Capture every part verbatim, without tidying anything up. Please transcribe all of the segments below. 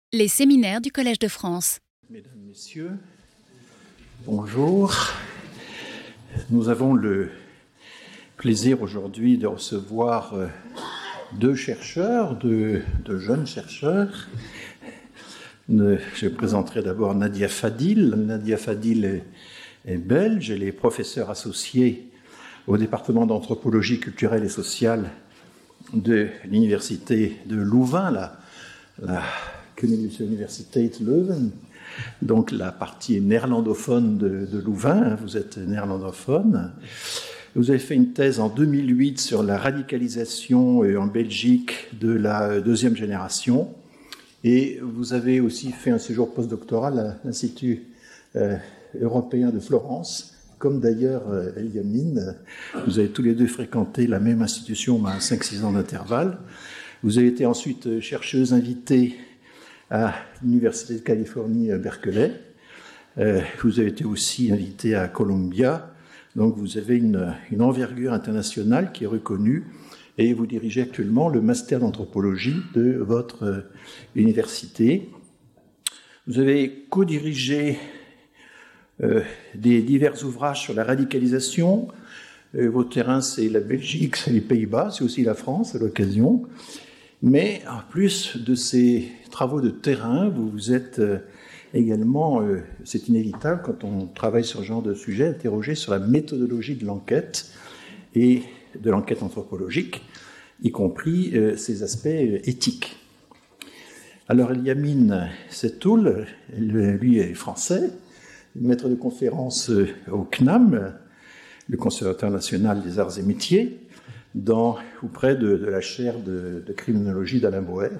Les séminaires du Collège de France. Mesdames, Messieurs, bonjour. Nous avons le plaisir aujourd'hui de recevoir deux chercheurs, deux, deux jeunes chercheurs. Je présenterai d'abord Nadia Fadil. Nadia Fadil est, est belge, elle est professeure associée au département d'anthropologie culturelle et sociale de l'université de Louvain, la, la Universiteit Leuven, donc la partie néerlandophone de, de Louvain. Vous êtes néerlandophone. Vous avez fait une thèse en deux mille huit sur la radicalisation en Belgique de la deuxième génération, et vous avez aussi fait un séjour postdoctoral à l'Institut euh, européen de Florence, comme d'ailleurs euh, Eliamine. Vous avez tous les deux fréquenté la même institution à cinq six ans d'intervalle. Vous avez été ensuite chercheuse invitée à l'Université de Californie à Berkeley. Euh, vous avez été aussi invité à Columbia. Donc vous avez une, une envergure internationale qui est reconnue, et vous dirigez actuellement le master d'anthropologie de votre euh, université. Vous avez co-dirigé euh, des divers ouvrages sur la radicalisation. Euh, votre terrain, c'est la Belgique, c'est les Pays-Bas, c'est aussi la France à l'occasion. Mais en plus de ces travaux de terrain, vous vous êtes également, euh, c'est inévitable quand on travaille sur ce genre de sujet, interrogé sur la méthodologie de l'enquête et de l'enquête anthropologique, y compris euh, ses aspects éthiques. Alors Eliamine Setoul, lui est français, maître de conférence au C N A M, le Conservatoire national des arts et métiers, dans ou près de, de la chaire de, de criminologie d'Alain Boer.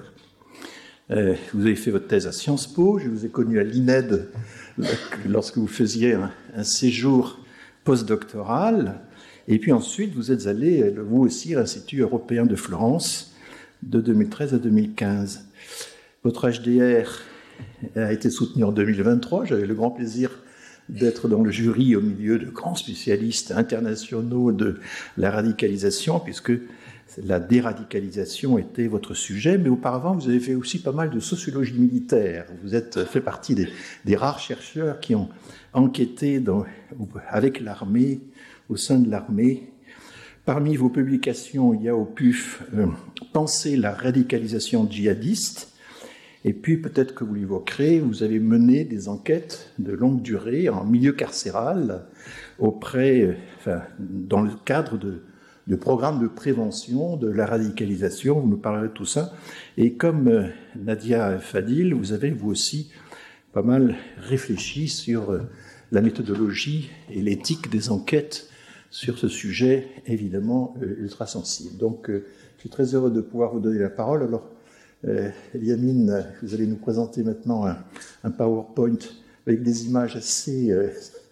Euh, vous avez fait votre thèse à Sciences Po, je vous ai connu à l'I N E D lorsque vous faisiez un, un séjour postdoctoral, et puis ensuite vous êtes allé, vous aussi, à l'Institut européen de Florence de deux mille treize à deux mille quinze. Votre H D R a été soutenu en deux mille vingt-trois, j'avais le grand plaisir d'être dans le jury au milieu de grands spécialistes internationaux de la radicalisation, puisque la déradicalisation était votre sujet, mais auparavant vous avez fait aussi pas mal de sociologie militaire. Vous êtes fait partie des, des rares chercheurs qui ont enquêté dans, avec l'armée, au sein de l'armée. Parmi vos publications, il y a au P U F euh, « Penser la radicalisation djihadiste ». Et puis, peut-être que vous l'évoquerez, vous avez mené des enquêtes de longue durée en milieu carcéral auprès, enfin, dans le cadre de, de programmes de prévention de la radicalisation. Vous nous parlerez de tout ça. Et comme Nadia Fadil, vous avez vous aussi pas mal réfléchi sur la méthodologie et l'éthique des enquêtes sur ce sujet, évidemment, ultra sensible. Donc, je suis très heureux de pouvoir vous donner la parole. Alors, Euh, Eliamine, vous allez nous présenter maintenant un, un PowerPoint avec des images assez euh,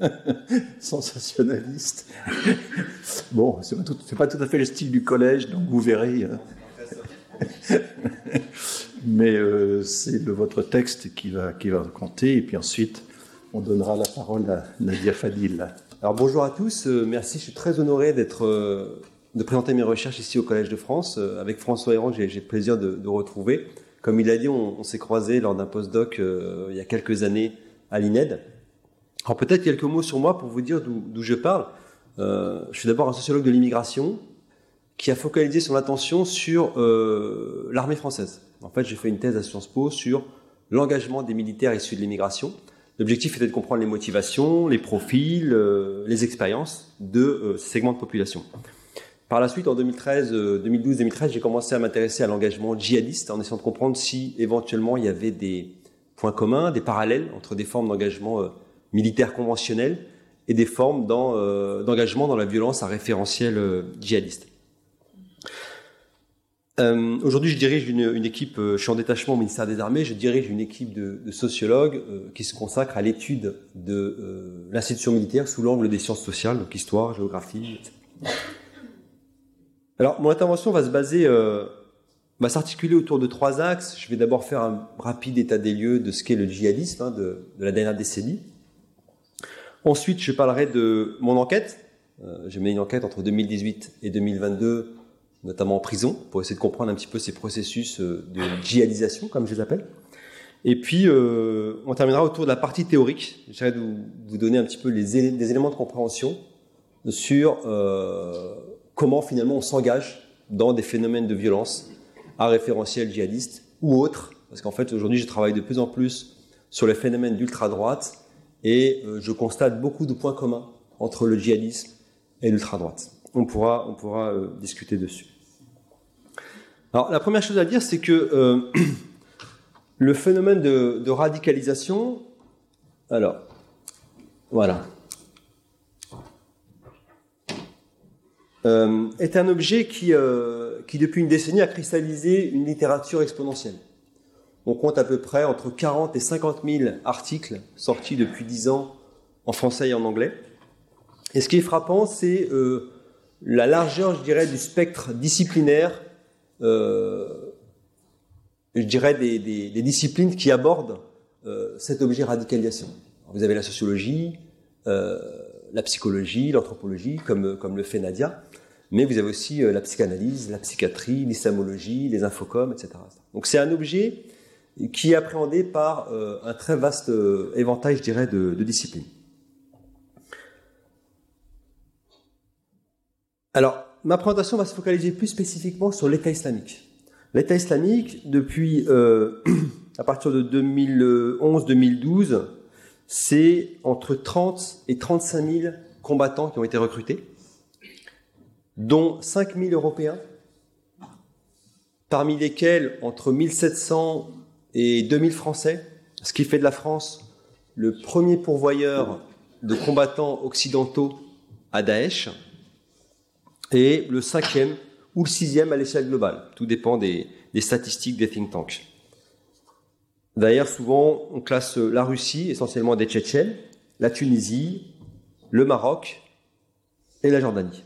sensationnalistes. Bon, c'est pas, tout, c'est pas tout à fait le style du collège, donc vous verrez. Hein. Mais euh, c'est le, votre texte qui va, qui va compter, et puis ensuite, on donnera la parole à Nadia Fadil. Alors bonjour à tous, euh, merci, je suis très honoré d'être... Euh de présenter mes recherches ici au Collège de France. Avec François Héran, j'ai, j'ai le plaisir de, de retrouver. Comme il l'a dit, on, on s'est croisés lors d'un postdoc euh, il y a quelques années à l'I N E D. Alors peut-être quelques mots sur moi pour vous dire d'où, d'où je parle. Euh, je suis d'abord un sociologue de l'immigration qui a focalisé son attention sur euh, l'armée française. En fait, j'ai fait une thèse à Sciences Po sur l'engagement des militaires issus de l'immigration. L'objectif était de comprendre les motivations, les profils, euh, les expériences de euh, ces segments de population. Par la suite, en deux mille treize, deux mille douze, deux mille treize, j'ai commencé à m'intéresser à l'engagement djihadiste en essayant de comprendre si, éventuellement, il y avait des points communs, des parallèles entre des formes d'engagement euh, militaire conventionnel et des formes dans, euh, d'engagement dans la violence à référentiel euh, djihadiste. Euh, aujourd'hui, je dirige une, une équipe, euh, je suis en détachement au ministère des Armées, je dirige une équipe de, de sociologues euh, qui se consacre à l'étude de euh, l'institution militaire sous l'angle des sciences sociales, donc histoire, géographie, et cetera. Alors, mon intervention va se baser, euh, va s'articuler autour de trois axes. Je vais d'abord faire un rapide état des lieux de ce qu'est le djihadisme hein, de, de la dernière décennie. Ensuite, je parlerai de mon enquête. Euh, j'ai mené une enquête entre deux mille dix-huit et deux mille vingt-deux, notamment en prison, pour essayer de comprendre un petit peu ces processus de djihadisation, comme je les appelle. Et puis, euh, on terminera autour de la partie théorique. J'essaierai de vous, de vous donner un petit peu les, élé- des éléments de compréhension sur euh, comment finalement on s'engage dans des phénomènes de violence à référentiel djihadiste ou autres. Parce qu'en fait, aujourd'hui, je travaille de plus en plus sur les phénomènes d'ultra-droite et euh, je constate beaucoup de points communs entre le djihadisme et l'ultra-droite. On pourra, on pourra euh, discuter dessus. Alors, la première chose à dire, c'est que euh, le phénomène de, de radicalisation, alors, voilà, euh, est un objet qui, euh, qui, depuis une décennie, a cristallisé une littérature exponentielle. On compte à peu près entre quarante et cinquante mille articles sortis depuis dix ans en français et en anglais. Et ce qui est frappant, c'est euh, la largeur, je dirais, du spectre disciplinaire, euh, je dirais, des, des, des disciplines qui abordent euh, cet objet radicalisation. Alors, vous avez la sociologie, euh, la psychologie, l'anthropologie, comme, comme le fait Nadia, mais vous avez aussi euh, la psychanalyse, la psychiatrie, l'islamologie, les infocoms, et cetera. Donc c'est un objet qui est appréhendé par euh, un très vaste euh, éventail, je dirais, de, de disciplines. Alors, ma présentation va se focaliser plus spécifiquement sur l'État islamique. L'État islamique, depuis, euh, à partir de deux mille onze deux mille douze, c'est entre trente et trente-cinq mille combattants qui ont été recrutés, dont cinq mille Européens, parmi lesquels entre mille sept cents et deux mille Français, ce qui fait de la France le premier pourvoyeur de combattants occidentaux à Daesh, et le cinquième ou le sixième à l'échelle globale. Tout dépend des, des statistiques des think tanks. D'ailleurs, souvent, on classe la Russie, essentiellement des Tchétchènes, la Tunisie, le Maroc et la Jordanie.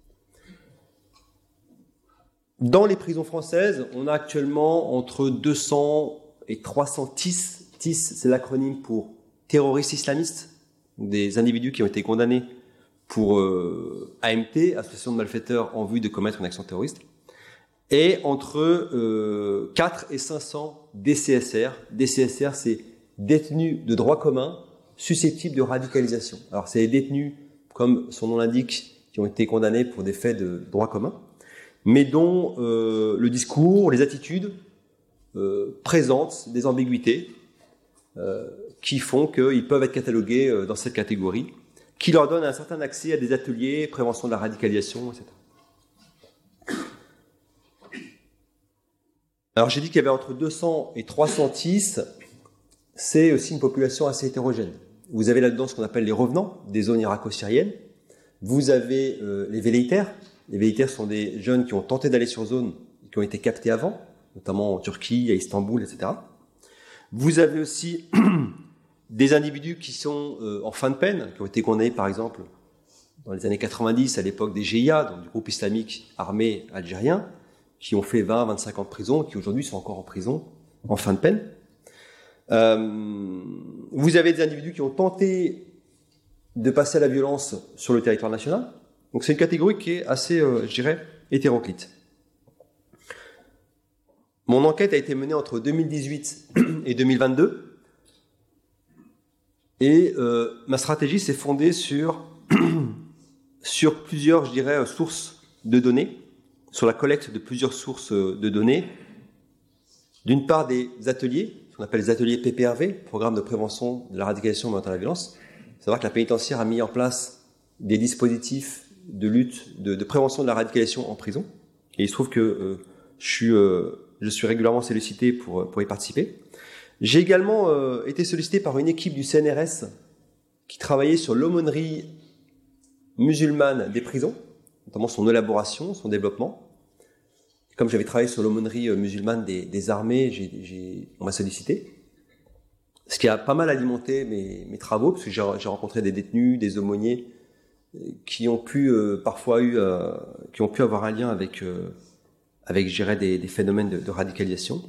Dans les prisons françaises, on a actuellement entre deux cents et trois cents T I S. T I S, c'est l'acronyme pour terroristes islamistes, des individus qui ont été condamnés pour euh, A M T, association de malfaiteurs en vue de commettre une action terroriste, et entre euh, quatre et cinq cents D C S R. D C S R, c'est détenus de droit commun susceptibles de radicalisation. Alors, c'est les détenus, comme son nom l'indique, qui ont été condamnés pour des faits de droit commun, mais dont euh, le discours, les attitudes euh, présentent des ambiguïtés euh, qui font qu'ils peuvent être catalogués euh, dans cette catégorie, qui leur donne un certain accès à des ateliers, prévention de la radicalisation, et cetera. Alors j'ai dit qu'il y avait entre deux cents et trois cents T I S, c'est aussi une population assez hétérogène. Vous avez là-dedans ce qu'on appelle les revenants des zones irako-syriennes, vous avez euh, les velléitaires. Les velléitaires sont des jeunes qui ont tenté d'aller sur zone, qui ont été captés avant, notamment en Turquie, à Istanbul, et cetera. Vous avez aussi des individus qui sont euh, en fin de peine, qui ont été condamnés par exemple dans les années quatre-vingt-dix à l'époque des G I A, donc du groupe islamique armé algérien, qui ont fait vingt à vingt-cinq ans de prison, qui aujourd'hui sont encore en prison, en fin de peine. Euh, vous avez des individus qui ont tenté de passer à la violence sur le territoire national. Donc c'est une catégorie qui est assez, euh, je dirais, hétéroclite. Mon enquête a été menée entre deux mille dix-huit et deux mille vingt-deux. Et euh, ma stratégie s'est fondée sur, sur plusieurs, je dirais, sources de données, sur la collecte de plusieurs sources de données. D'une part, des ateliers, ce qu'on appelle les ateliers P P R V, Programme de prévention de la radicalisation et de la violence. C'est vrai que la pénitentiaire a mis en place des dispositifs de lutte, de, de prévention de la radicalisation en prison. Et il se trouve que euh, je, suis, euh, je suis régulièrement sollicité pour, pour y participer. J'ai également euh, été sollicité par une équipe du C N R S qui travaillait sur l'aumônerie musulmane des prisons, notamment son élaboration, son développement. Et comme j'avais travaillé sur l'aumônerie musulmane des, des armées, j'ai, j'ai, on m'a sollicité. Ce qui a pas mal alimenté mes, mes travaux, parce que j'ai, j'ai rencontré des détenus, des aumôniers, qui ont pu euh, parfois eu, euh, qui ont pu avoir un lien avec, euh, avec, je dirais, des, des phénomènes de, de radicalisation.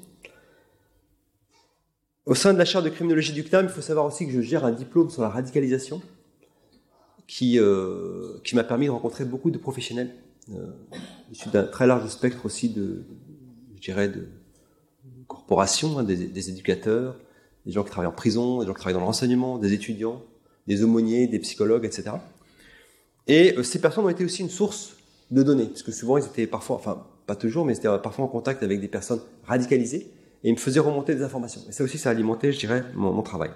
Au sein de la chaire de criminologie du C N A M, il faut savoir aussi que je gère un diplôme sur la radicalisation qui, euh, qui m'a permis de rencontrer beaucoup de professionnels, euh, issus d'un très large spectre aussi de, je dirais, de corporations, hein, des, des éducateurs, des gens qui travaillent en prison, des gens qui travaillent dans le renseignement, des étudiants, des aumôniers, des psychologues, et cetera. Et euh, ces personnes ont été aussi une source de données, parce que souvent ils étaient parfois, enfin pas toujours, mais ils étaient parfois en contact avec des personnes radicalisées, et ils me faisaient remonter des informations. Et ça aussi, ça a alimenté, je dirais, mon, mon travail.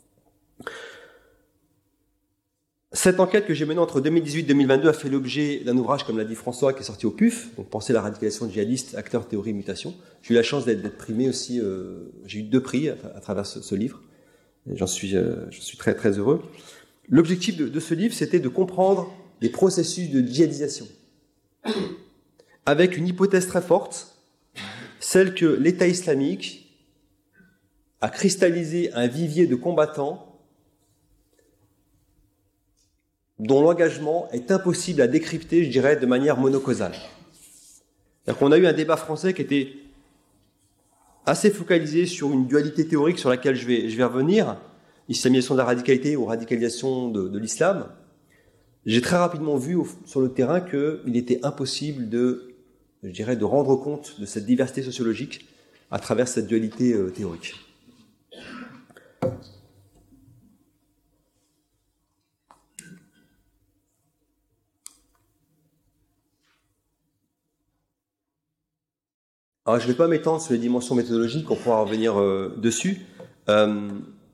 Cette enquête que j'ai menée entre deux mille dix-huit et deux mille vingt-deux a fait l'objet d'un ouvrage, comme l'a dit François, qui est sorti au P U F, donc Penser la radicalisation djihadiste, acteurs, théorie, mutation. J'ai eu la chance d'être, d'être primé aussi, euh, j'ai eu deux prix à, à travers ce, ce livre, et j'en suis, euh, j'en suis très très heureux. L'objectif de, de ce livre, c'était de comprendre les processus de djihadisation, avec une hypothèse très forte, celle que l'État islamique a cristallisé un vivier de combattants dont l'engagement est impossible à décrypter, je dirais, de manière monocausale. C'est-à-dire qu'on a eu un débat français qui était assez focalisé sur une dualité théorique sur laquelle je vais, je vais revenir, islamisation de la radicalité ou radicalisation de, de l'islam. J'ai très rapidement vu au, sur le terrain qu'il était impossible de, je dirais, de rendre compte de cette diversité sociologique à travers cette dualité euh, théorique. Alors, je ne vais pas m'étendre sur les dimensions méthodologiques, on pourra revenir euh, dessus. Euh,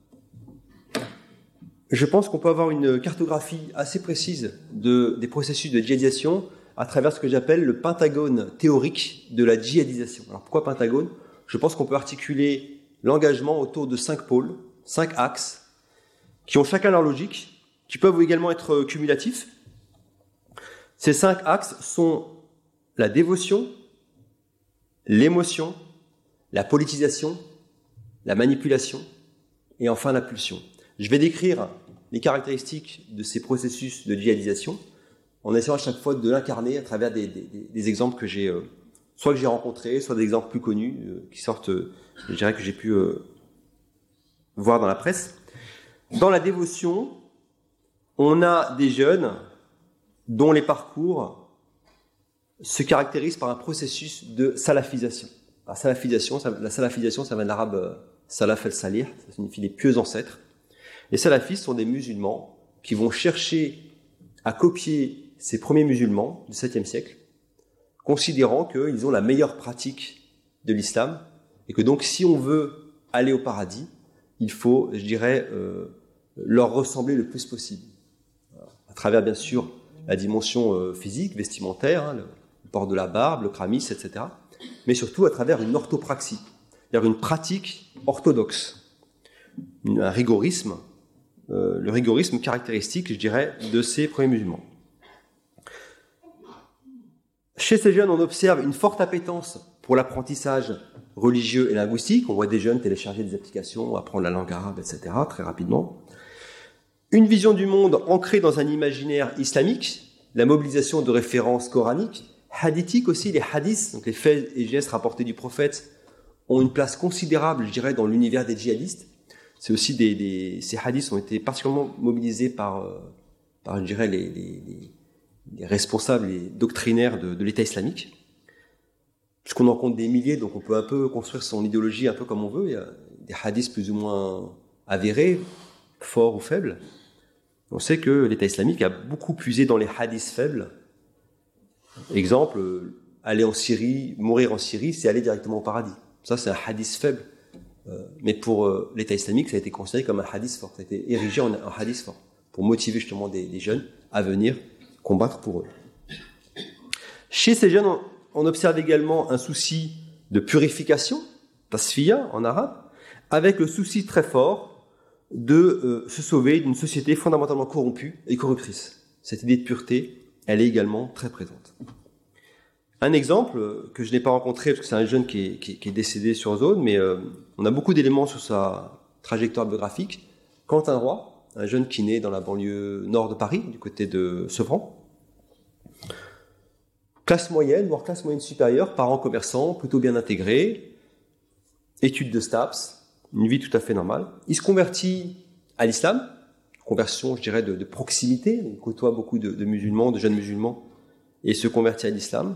je pense qu'on peut avoir une cartographie assez précise de, des processus de djihadisation à travers ce que j'appelle le pentagone théorique de la djihadisation. Alors, pourquoi pentagone ? Je pense qu'on peut articuler l'engagement autour de cinq pôles, cinq axes, qui ont chacun leur logique, qui peuvent également être cumulatifs. Ces cinq axes sont la dévotion, l'émotion, la politisation, la manipulation et enfin la pulsion. Je vais décrire les caractéristiques de ces processus de djihadisation en essayant à chaque fois de l'incarner à travers des, des, des exemples que j'ai, euh, soit que j'ai rencontrés, soit des exemples plus connus euh, qui sortent, euh, je dirais que j'ai pu euh, voir dans la presse. Dans la dévotion, on a des jeunes dont les parcours se caractérise par un processus de salafisation. La salafisation, ça, la salafisation, ça vient de l'arabe euh, salaf el-salih, ça signifie les pieux ancêtres. Les salafistes sont des musulmans qui vont chercher à copier ces premiers musulmans du septième siècle, considérant qu'ils ont la meilleure pratique de l'islam, et que donc si on veut aller au paradis, il faut, je dirais, euh, leur ressembler le plus possible. À travers, bien sûr, la dimension euh, physique, vestimentaire, hein, le, port de la barbe, le chramis, et cetera, mais surtout à travers une orthopraxie, c'est-à-dire une pratique orthodoxe, un rigorisme, euh, le rigorisme caractéristique, je dirais, de ces premiers musulmans. Chez ces jeunes, on observe une forte appétence pour l'apprentissage religieux et linguistique. On voit des jeunes télécharger des applications, apprendre la langue arabe, et cetera, très rapidement. Une vision du monde ancrée dans un imaginaire islamique, la mobilisation de références coraniques, hadithiques aussi, les hadiths, donc les faits et gestes rapportés du prophète, ont une place considérable, je dirais, dans l'univers des djihadistes. C'est aussi des, des, ces hadiths ont été particulièrement mobilisés par, euh, par je dirais, les, les, les, les responsables, les doctrinaires de, de l'État islamique. Puisqu'on en compte des milliers, donc on peut un peu construire son idéologie un peu comme on veut. Il y a des hadiths plus ou moins avérés, forts ou faibles. On sait que l'État islamique a beaucoup puisé dans les hadiths faibles. Exemple, aller en Syrie, mourir en Syrie, c'est aller directement au paradis. Ça, c'est un hadith faible. Euh, mais pour euh, l'État islamique, ça a été considéré comme un hadith fort. Ça a été érigé en un hadith fort pour motiver justement des, des jeunes à venir combattre pour eux. Chez ces jeunes, on, on observe également un souci de purification, tasfiya en arabe, avec le souci très fort de euh, se sauver d'une société fondamentalement corrompue et corruptrice. Cette idée de pureté, elle est également très présente. Un exemple que je n'ai pas rencontré, parce que c'est un jeune qui est, qui, qui est décédé sur zone, mais euh, on a beaucoup d'éléments sur sa trajectoire biographique. Quentin Roy, un jeune qui naît dans la banlieue nord de Paris, du côté de Sevran. Classe moyenne, voire classe moyenne supérieure, parents commerçants, plutôt bien intégrés, études de STAPS, une vie tout à fait normale. Il se convertit à l'islam, conversion, je dirais, de, de proximité. Il côtoie beaucoup de, de musulmans, de jeunes musulmans, et se convertit à l'islam.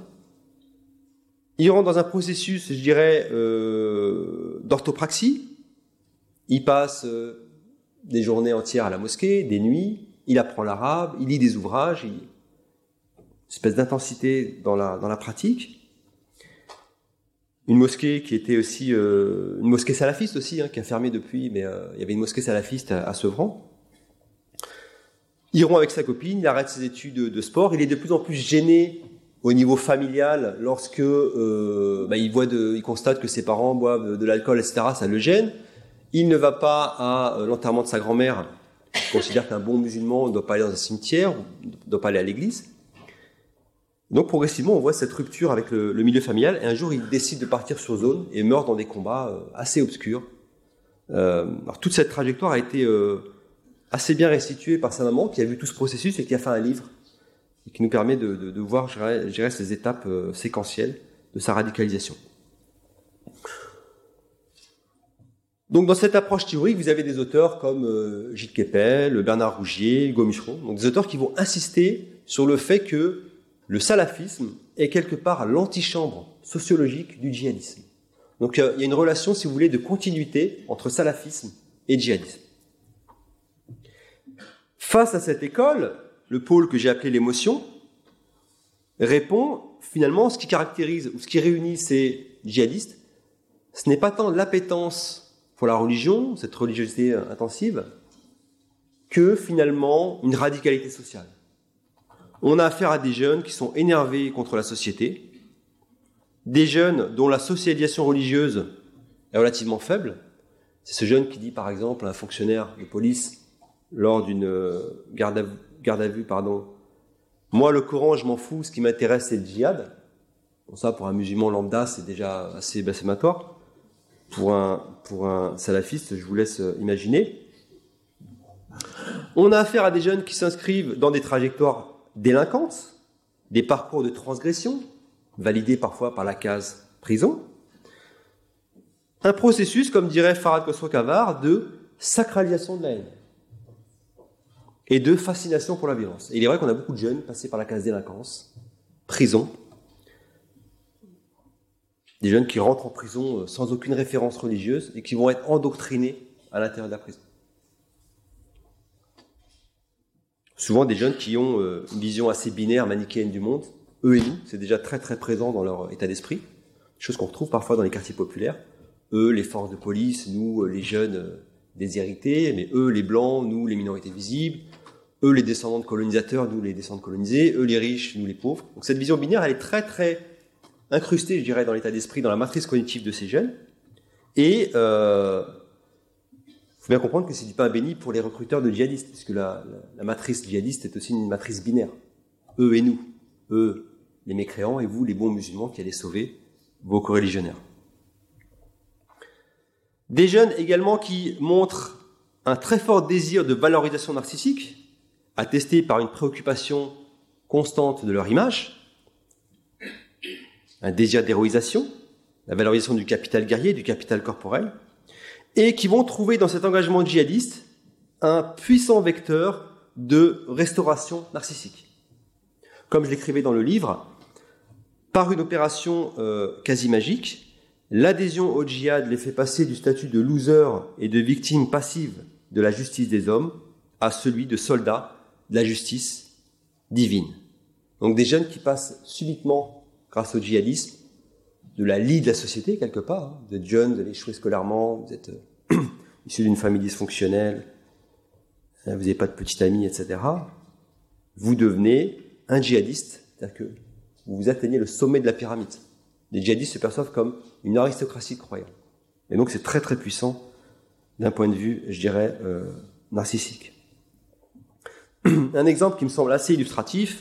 Il rentre dans un processus, je dirais, euh, d'orthopraxie, il passe euh, des journées entières à la mosquée, des nuits, il apprend l'arabe, il lit des ouvrages, il... une espèce d'intensité dans la, dans la pratique. Une mosquée qui était aussi, euh, une mosquée salafiste aussi, hein, qui a fermé depuis, mais euh, il y avait une mosquée salafiste à, à Sevran. Il rompt avec sa copine, il arrête ses études de, de sport, il est de plus en plus gêné au niveau familial lorsque euh, bah, il, voit de, il constate que ses parents boivent de, de l'alcool, et cetera, ça le gêne. Il ne va pas à euh, l'enterrement de sa grand-mère, il considère qu'un bon musulman ne doit pas aller dans un cimetière, ne doit pas aller à l'église. Donc progressivement, on voit cette rupture avec le, le milieu familial, et un jour, il décide de partir sur zone et meurt dans des combats euh, assez obscurs. Euh, alors, toute cette trajectoire a été euh, assez bien restituée par sa maman, qui a vu tout ce processus et qui a fait un livre, et qui nous permet de, de, de voir, je dirais, je dirais, ces étapes euh, séquentielles de sa radicalisation. Donc, dans cette approche théorique, vous avez des auteurs comme euh, Gilles Kepel, Bernard Rougier, Hugo Micheron, donc des auteurs qui vont insister sur le fait que le salafisme est quelque part l'antichambre sociologique du djihadisme. Donc, euh, il y a une relation, si vous voulez, de continuité entre salafisme et djihadisme. Face à cette école, le pôle que j'ai appelé l'émotion répond finalement ce qui caractérise ou ce qui réunit ces djihadistes, ce n'est pas tant l'appétence pour la religion, cette religiosité intensive, que finalement une radicalité sociale. On a affaire à des jeunes qui sont énervés contre la société, des jeunes dont la socialisation religieuse est relativement faible. C'est ce jeune qui dit par exemple à un fonctionnaire de police lors d'une garde à, garde à vue, pardon, « Moi, le Coran, je m'en fous, ce qui m'intéresse, c'est le djihad. » Bon, ça, pour un musulman lambda, c'est déjà assez blasphématoire. Pour un, pour un salafiste, je vous laisse imaginer. On a affaire à des jeunes qui s'inscrivent dans des trajectoires délinquantes, des parcours de transgression, validés parfois par la case prison. Un processus, comme dirait Farhad Khosrow-Khavar, de sacralisation de la haine et de fascination pour la violence. Et il est vrai qu'on a beaucoup de jeunes passés par la case délinquance, prison, des jeunes qui rentrent en prison sans aucune référence religieuse et qui vont être endoctrinés à l'intérieur de la prison. Souvent des jeunes qui ont une vision assez binaire, manichéenne du monde, eux et nous, c'est déjà très très présent dans leur état d'esprit, chose qu'on retrouve parfois dans les quartiers populaires. Eux, les forces de police, nous, les jeunes déshérités, mais eux, les blancs, nous, les minorités visibles, eux, les descendants de colonisateurs, nous, les descendants de colonisés, eux, les riches, nous, les pauvres. Donc cette vision binaire, elle est très très incrustée, je dirais, dans l'état d'esprit, dans la matrice cognitive de ces jeunes. Et il euh, faut bien comprendre que c'est du pain béni pour les recruteurs de djihadistes, puisque la, la, la matrice djihadiste est aussi une matrice binaire. Eux et nous. Eux, les mécréants, et vous, les bons musulmans qui allez sauver vos coreligionnaires. Des jeunes également qui montrent un très fort désir de valorisation narcissique, attesté par une préoccupation constante de leur image, un désir d'héroïsation, la valorisation du capital guerrier, du capital corporel, et qui vont trouver dans cet engagement djihadiste un puissant vecteur de restauration narcissique. Comme je l'écrivais dans le livre, par une opération euh, quasi magique, l'adhésion au djihad les fait passer du statut de loser et de victime passive de la justice des hommes à celui de soldat de la justice divine. Donc des jeunes qui passent subitement, grâce au djihadisme, de la lie de la société, quelque part. Hein. Vous êtes jeune, vous avez échoué scolairement, vous êtes euh, issu d'une famille dysfonctionnelle, vous n'avez pas de petite amie, et cetera. Vous devenez un djihadiste, c'est-à-dire que vous atteignez le sommet de la pyramide. Les djihadistes se perçoivent comme une aristocratie croyante. Et donc c'est très très puissant d'un point de vue, je dirais, euh, narcissique. Un exemple qui me semble assez illustratif,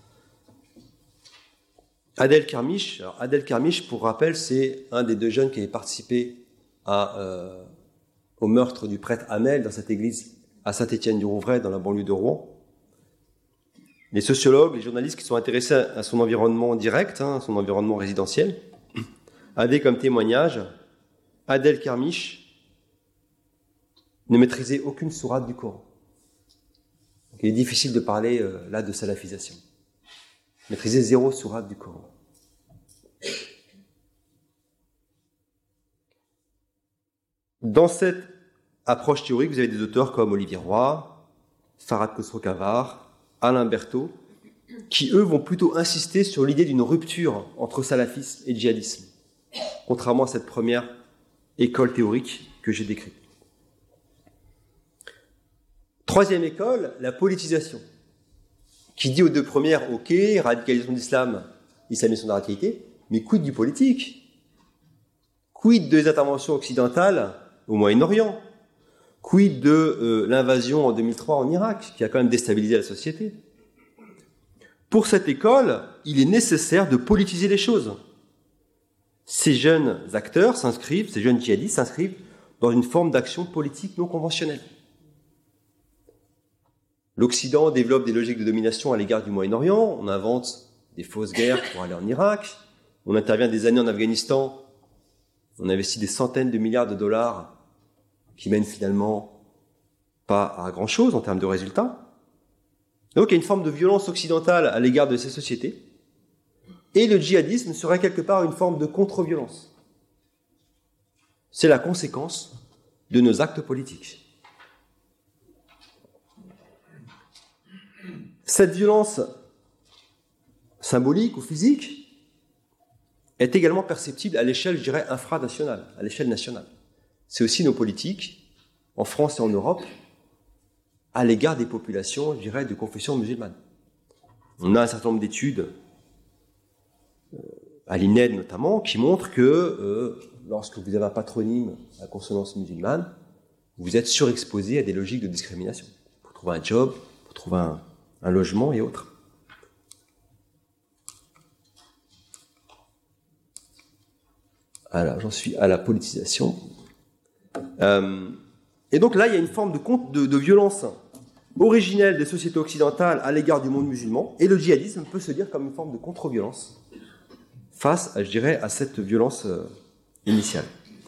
Adel Kermiche. Alors, Adel Kermiche, pour rappel, c'est un des deux jeunes qui avait participé à, euh, au meurtre du prêtre Hamel dans cette église à Saint-Étienne-du-Rouvray, dans la banlieue de Rouen. Les sociologues, les journalistes qui sont intéressés à son environnement direct, hein, à son environnement résidentiel, avaient comme témoignage Adel Kermiche ne maîtrisait aucune sourate du Coran. Donc, il est difficile de parler euh, là de salafisation. Maîtriser zéro sourate du Coran. Dans cette approche théorique, vous avez des auteurs comme Olivier Roy, Farhad Khosrow-Khavar, Alain Berthaud, qui eux vont plutôt insister sur l'idée d'une rupture entre salafisme et djihadisme, contrairement à cette première école théorique que j'ai décrite. Troisième école, la politisation, qui dit aux deux premières, ok, radicalisation d'islam, islamisation de la radicalité, mais quid du politique? Quid des interventions occidentales au Moyen-Orient? Quid de euh, l'invasion en deux mille trois en Irak, qui a quand même déstabilisé la société? Pour cette école, il est nécessaire de politiser les choses. Ces jeunes acteurs s'inscrivent, ces jeunes djihadistes s'inscrivent dans une forme d'action politique non conventionnelle. L'Occident développe des logiques de domination à l'égard du Moyen-Orient, on invente des fausses guerres pour aller en Irak, on intervient des années en Afghanistan, on investit des centaines de milliards de dollars qui mènent finalement pas à grand-chose en termes de résultats. Donc il y a une forme de violence occidentale à l'égard de ces sociétés, et le djihadisme serait quelque part une forme de contre-violence. C'est la conséquence de nos actes politiques. Cette violence symbolique ou physique est également perceptible à l'échelle, je dirais, infranationale, à l'échelle nationale. C'est aussi nos politiques, en France et en Europe, à l'égard des populations, je dirais, de confession musulmane. On a un certain nombre d'études, euh, à l'I N E D notamment, qui montrent que euh, lorsque vous avez un patronyme à consonance musulmane, vous êtes surexposé à des logiques de discrimination. Pour trouver un job, pour trouver un, un logement et autres. Alors, j'en suis à la politisation. Euh, et donc là, il y a une forme de, de, de violence originelle des sociétés occidentales à l'égard du monde musulman, et le djihadisme peut se dire comme une forme de contre-violence face, à, je dirais, à cette violence euh, initiale.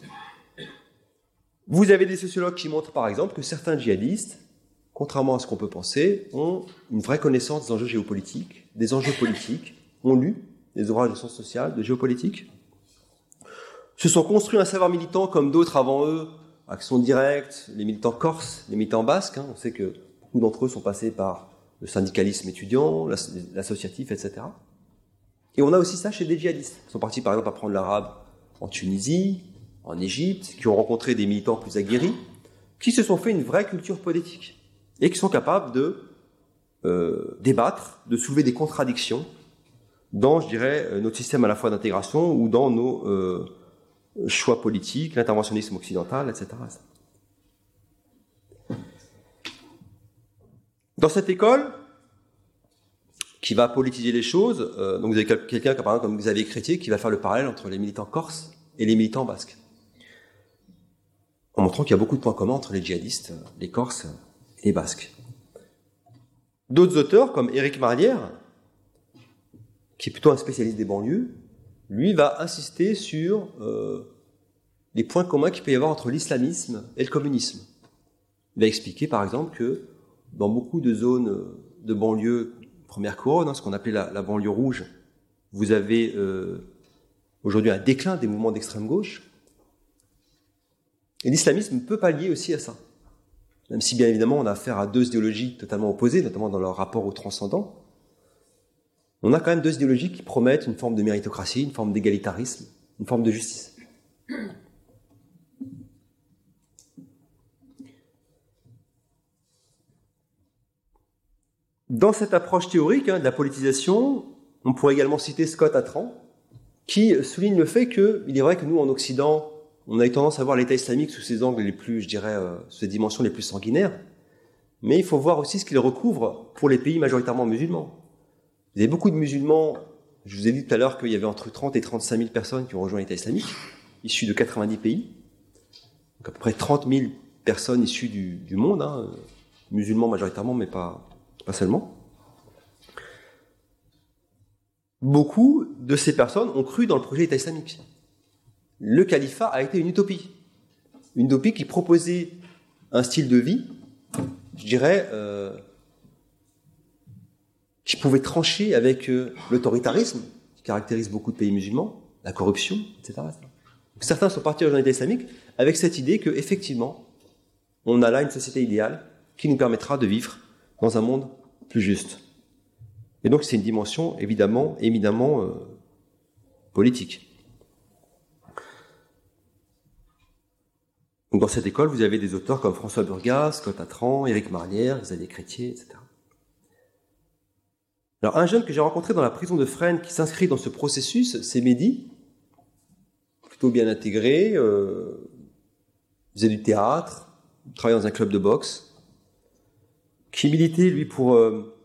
Vous avez des sociologues qui montrent par exemple que certains djihadistes, contrairement à ce qu'on peut penser, ont une vraie connaissance des enjeux géopolitiques, des enjeux politiques, ont lu des ouvrages de sciences sociales, de géopolitique, se sont construits un savoir militant comme d'autres avant eux, Action Directe, les militants corses, les militants basques. Hein, on sait que beaucoup d'entre eux sont passés par le syndicalisme étudiant, l'associatif, et cetera. Et on a aussi ça chez des djihadistes. Ils sont partis par exemple apprendre l'arabe en Tunisie, en Égypte, qui ont rencontré des militants plus aguerris, qui se sont fait une vraie culture politique et qui sont capables de euh, débattre, de soulever des contradictions dans, je dirais, notre système à la fois d'intégration ou dans nos euh, choix politiques, l'interventionnisme occidental, et cetera. Dans cette école, qui va politiser les choses, euh, donc vous avez quelqu'un par exemple comme Xavier Chrétien qui va faire le parallèle entre les militants corses et les militants basques, en montrant qu'il y a beaucoup de points communs entre les djihadistes, les corses et les basques. D'autres auteurs, comme Éric Marlière, qui est plutôt un spécialiste des banlieues, lui va insister sur euh, les points communs qu'il peut y avoir entre l'islamisme et le communisme. Il va expliquer par exemple que dans beaucoup de zones de banlieue première couronne, hein, ce qu'on appelait la, la banlieue rouge, vous avez euh, aujourd'hui un déclin des mouvements d'extrême gauche. Et l'islamisme peut pallier aussi à ça. Même si bien évidemment on a affaire à deux idéologies totalement opposées, notamment dans leur rapport au transcendant, on a quand même deux idéologies qui promettent une forme de méritocratie, une forme d'égalitarisme, une forme de justice. Dans cette approche théorique hein, de la politisation, on pourrait également citer Scott Atran, qui souligne le fait qu'il est vrai que nous, en Occident, on a eu tendance à voir l'État islamique sous ses angles les plus, je dirais, euh, sous ses dimensions les plus sanguinaires, mais il faut voir aussi ce qu'il recouvre pour les pays majoritairement musulmans. Vous avez beaucoup de musulmans, je vous ai dit tout à l'heure qu'il y avait entre trente et trente-cinq mille personnes qui ont rejoint l'État islamique, issus de quatre-vingt-dix pays, donc à peu près trente mille personnes issues du, du monde, hein, musulmans majoritairement, mais pas, pas seulement. Beaucoup de ces personnes ont cru dans le projet État islamique. Le califat a été une utopie. Une utopie qui proposait un style de vie, je dirais, euh, qui pouvait trancher avec euh, l'autoritarisme, qui caractérise beaucoup de pays musulmans, la corruption, et cetera. Donc, certains sont partis dans l'État islamique avec cette idée que, effectivement, on a là une société idéale qui nous permettra de vivre dans un monde plus juste. Et donc c'est une dimension évidemment, éminemment euh, politique. Donc dans cette école, vous avez des auteurs comme François Burgas, Scott Atran, Éric Marlière, Xavier Chrétien, et cetera. Alors un jeune que j'ai rencontré dans la prison de Fresnes qui s'inscrit dans ce processus, c'est Mehdi, plutôt bien intégré, euh, faisait du théâtre, travaillait dans un club de boxe, qui militait lui pour euh,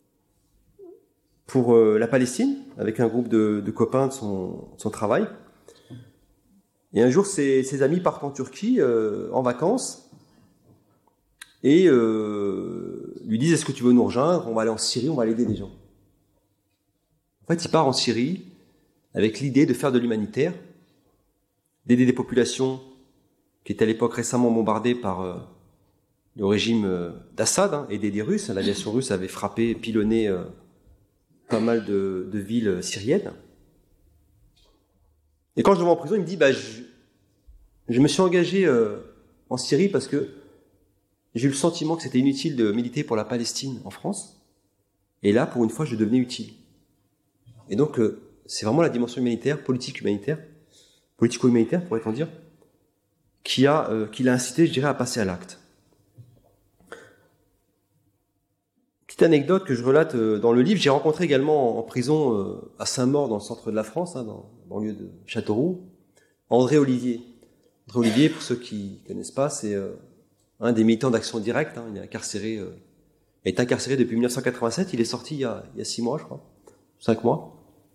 pour euh, la Palestine avec un groupe de, de copains de son, de son travail. Et un jour, ses, ses amis partent en Turquie euh, en vacances et euh, lui disent: est-ce que tu veux nous rejoindre? On va aller en Syrie, on va aller aider des gens. En fait, il part en Syrie avec l'idée de faire de l'humanitaire, d'aider des populations qui étaient à l'époque récemment bombardées par euh, le régime euh, d'Assad, hein, aider des Russes. L'aviation russe avait frappé, pilonné euh, pas mal de, de villes syriennes. Et quand je le vois en prison, il me dit bah, je, je me suis engagé euh, en Syrie parce que j'ai eu le sentiment que c'était inutile de militer pour la Palestine en France. Et là, pour une fois, je devenais utile. Et donc, euh, c'est vraiment la dimension humanitaire, politique humanitaire, politico-humanitaire, pourrait-on dire, qui a, euh, qui l'a incité, je dirais, à passer à l'acte. Petite anecdote que je relate euh, dans le livre, j'ai rencontré également en, en prison euh, à Saint-Maur, dans le centre de la France, hein, dans la banlieue de Châteauroux, André Olivier. André Olivier, pour ceux qui ne connaissent pas, c'est euh, un des militants d'Action Directe. Hein, il est incarcéré, euh, il est incarcéré depuis mille neuf cent quatre-vingt-sept. Il est sorti il y a, il y a six mois, je crois, cinq mois.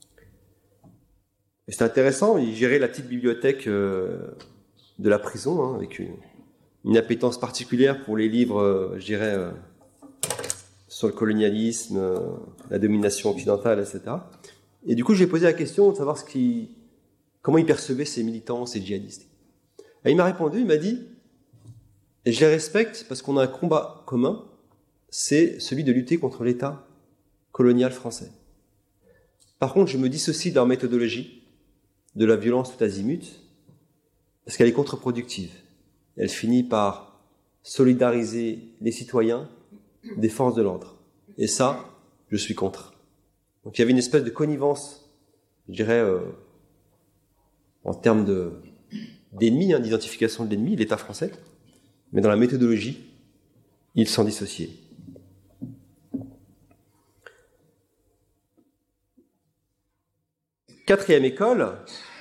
Et c'était intéressant. Il gérait la petite bibliothèque euh, de la prison, hein, avec une, une appétence particulière pour les livres, euh, je dirais, euh, sur le colonialisme, euh, la domination occidentale, et cetera. Et du coup, je lui ai posé la question de savoir ce qui, comment il percevait ces militants, ces djihadistes. Et il m'a répondu, il m'a dit, et je les respecte parce qu'on a un combat commun, c'est celui de lutter contre l'État colonial français. Par contre, je me dissocie de leur méthodologie, de la violence tout azimut, parce qu'elle est contre-productive. Elle finit par solidariser les citoyens des forces de l'ordre. Et ça, je suis contre. Donc il y avait une espèce de connivence, je dirais, euh, en termes de, d'ennemis, hein, d'identification de l'ennemi, l'État français, mais dans la méthodologie, ils s'en dissociaient. Quatrième école,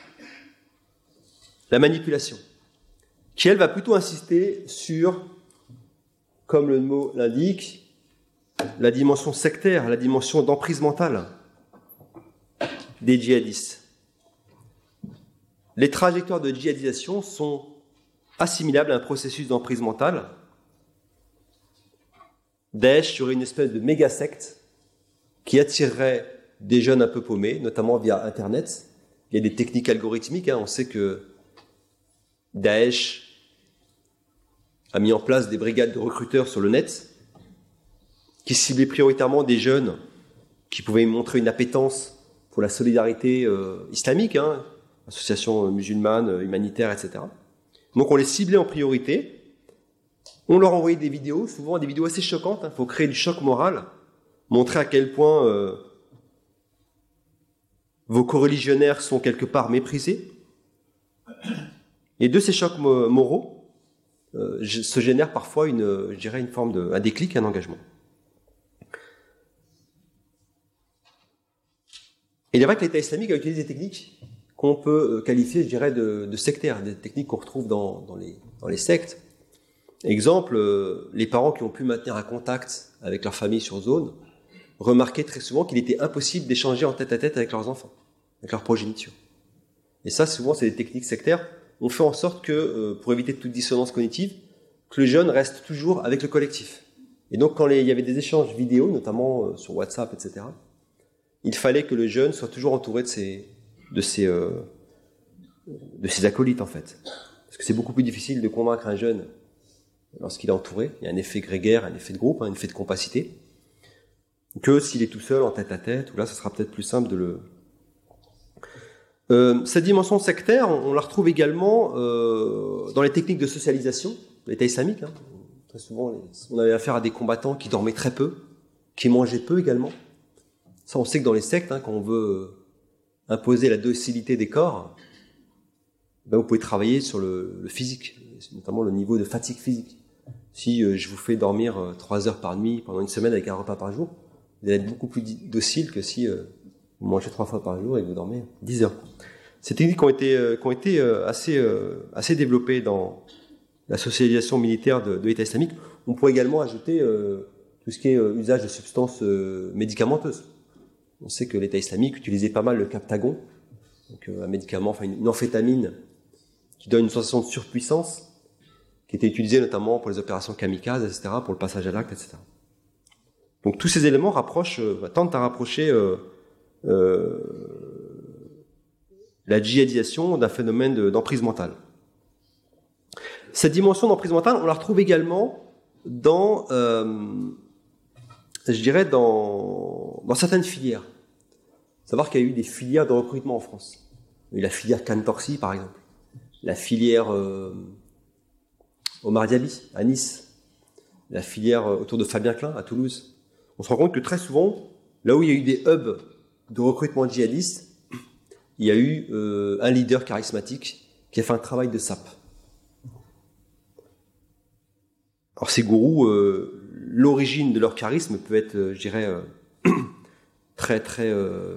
la manipulation, qui elle va plutôt insister sur, comme le mot l'indique, la dimension sectaire, la dimension d'emprise mentale des djihadistes. Les trajectoires de djihadisation sont assimilables à un processus d'emprise mentale. Daesh serait une espèce de méga-secte qui attirerait des jeunes un peu paumés, notamment via Internet. Il y a des techniques algorithmiques. Hein. On sait que Daesh a mis en place des brigades de recruteurs sur le net qui ciblaient prioritairement des jeunes qui pouvaient montrer une appétence pour la solidarité euh, islamique, hein, associations musulmanes, humanitaires, et cetera. Donc on les ciblait en priorité. On leur envoyait des vidéos, souvent des vidéos assez choquantes. Il hein, faut créer du choc moral, montrer à quel point euh, vos coreligionnaires sont quelque part méprisés. Et de ces chocs moraux euh, se génère parfois une, je dirais, une forme de, un déclic, un engagement. Et il est vrai que l'État islamique a utilisé des techniques qu'on peut qualifier, je dirais, de, de sectaires, des techniques qu'on retrouve dans, dans, les, dans les sectes. Exemple, euh, les parents qui ont pu maintenir un contact avec leur famille sur zone remarquaient très souvent qu'il était impossible d'échanger en tête-à-tête avec leurs enfants, avec leur progéniture. Et ça, souvent, c'est des techniques sectaires. On fait en sorte que, euh, pour éviter toute dissonance cognitive, que le jeune reste toujours avec le collectif. Et donc, quand les, il y avait des échanges vidéo, notamment euh, sur WhatsApp, et cetera, il fallait que le jeune soit toujours entouré de ses, de ses, euh, de ses acolytes, en fait. Parce que c'est beaucoup plus difficile de convaincre un jeune lorsqu'il est entouré. Il y a un effet grégaire, un effet de groupe, hein, un effet de compacité, que s'il est tout seul, en tête-à-tête, où là, ce sera peut-être plus simple de le... Euh, cette dimension sectaire, on, on la retrouve également euh, dans les techniques de socialisation, l'État islamique. Hein. Très souvent, on avait affaire à des combattants qui dormaient très peu, qui mangeaient peu également. Ça, on sait que dans les sectes, hein, quand on veut imposer la docilité des corps, ben vous pouvez travailler sur le, le physique, notamment le niveau de fatigue physique. Si euh, je vous fais dormir euh, trois heures par nuit pendant une semaine avec un repas par jour, vous allez être beaucoup plus docile que si euh, vous mangez trois fois par jour et que vous dormez dix heures. Ces techniques ont été, euh, qui ont été euh, assez, euh, assez développées dans la socialisation militaire de, de l'État islamique. On pourrait également ajouter euh, tout ce qui est euh, usage de substances euh, médicamenteuses. On sait que l'État islamique utilisait pas mal le captagon, donc euh, un médicament, enfin une, une amphétamine qui donne une sensation de surpuissance, qui était utilisée notamment pour les opérations kamikazes, et cetera, pour le passage à l'acte, et cetera. Donc tous ces éléments rapprochent, euh, tentent à rapprocher euh, euh, la djihadisation d'un phénomène de, d'emprise mentale. Cette dimension d'emprise mentale, on la retrouve également dans, euh, je dirais, dans, dans certaines filières. Savoir qu'il y a eu des filières de recrutement en France. Il y a eu la filière Cantorsi, par exemple. La filière euh, Omar Diaby, à Nice. La filière euh, autour de Fabien Klein, à Toulouse. On se rend compte que très souvent, là où il y a eu des hubs de recrutement djihadiste, il y a eu euh, un leader charismatique qui a fait un travail de sape. Alors ces gourous, euh, l'origine de leur charisme peut être, euh, je dirais, euh, très très euh,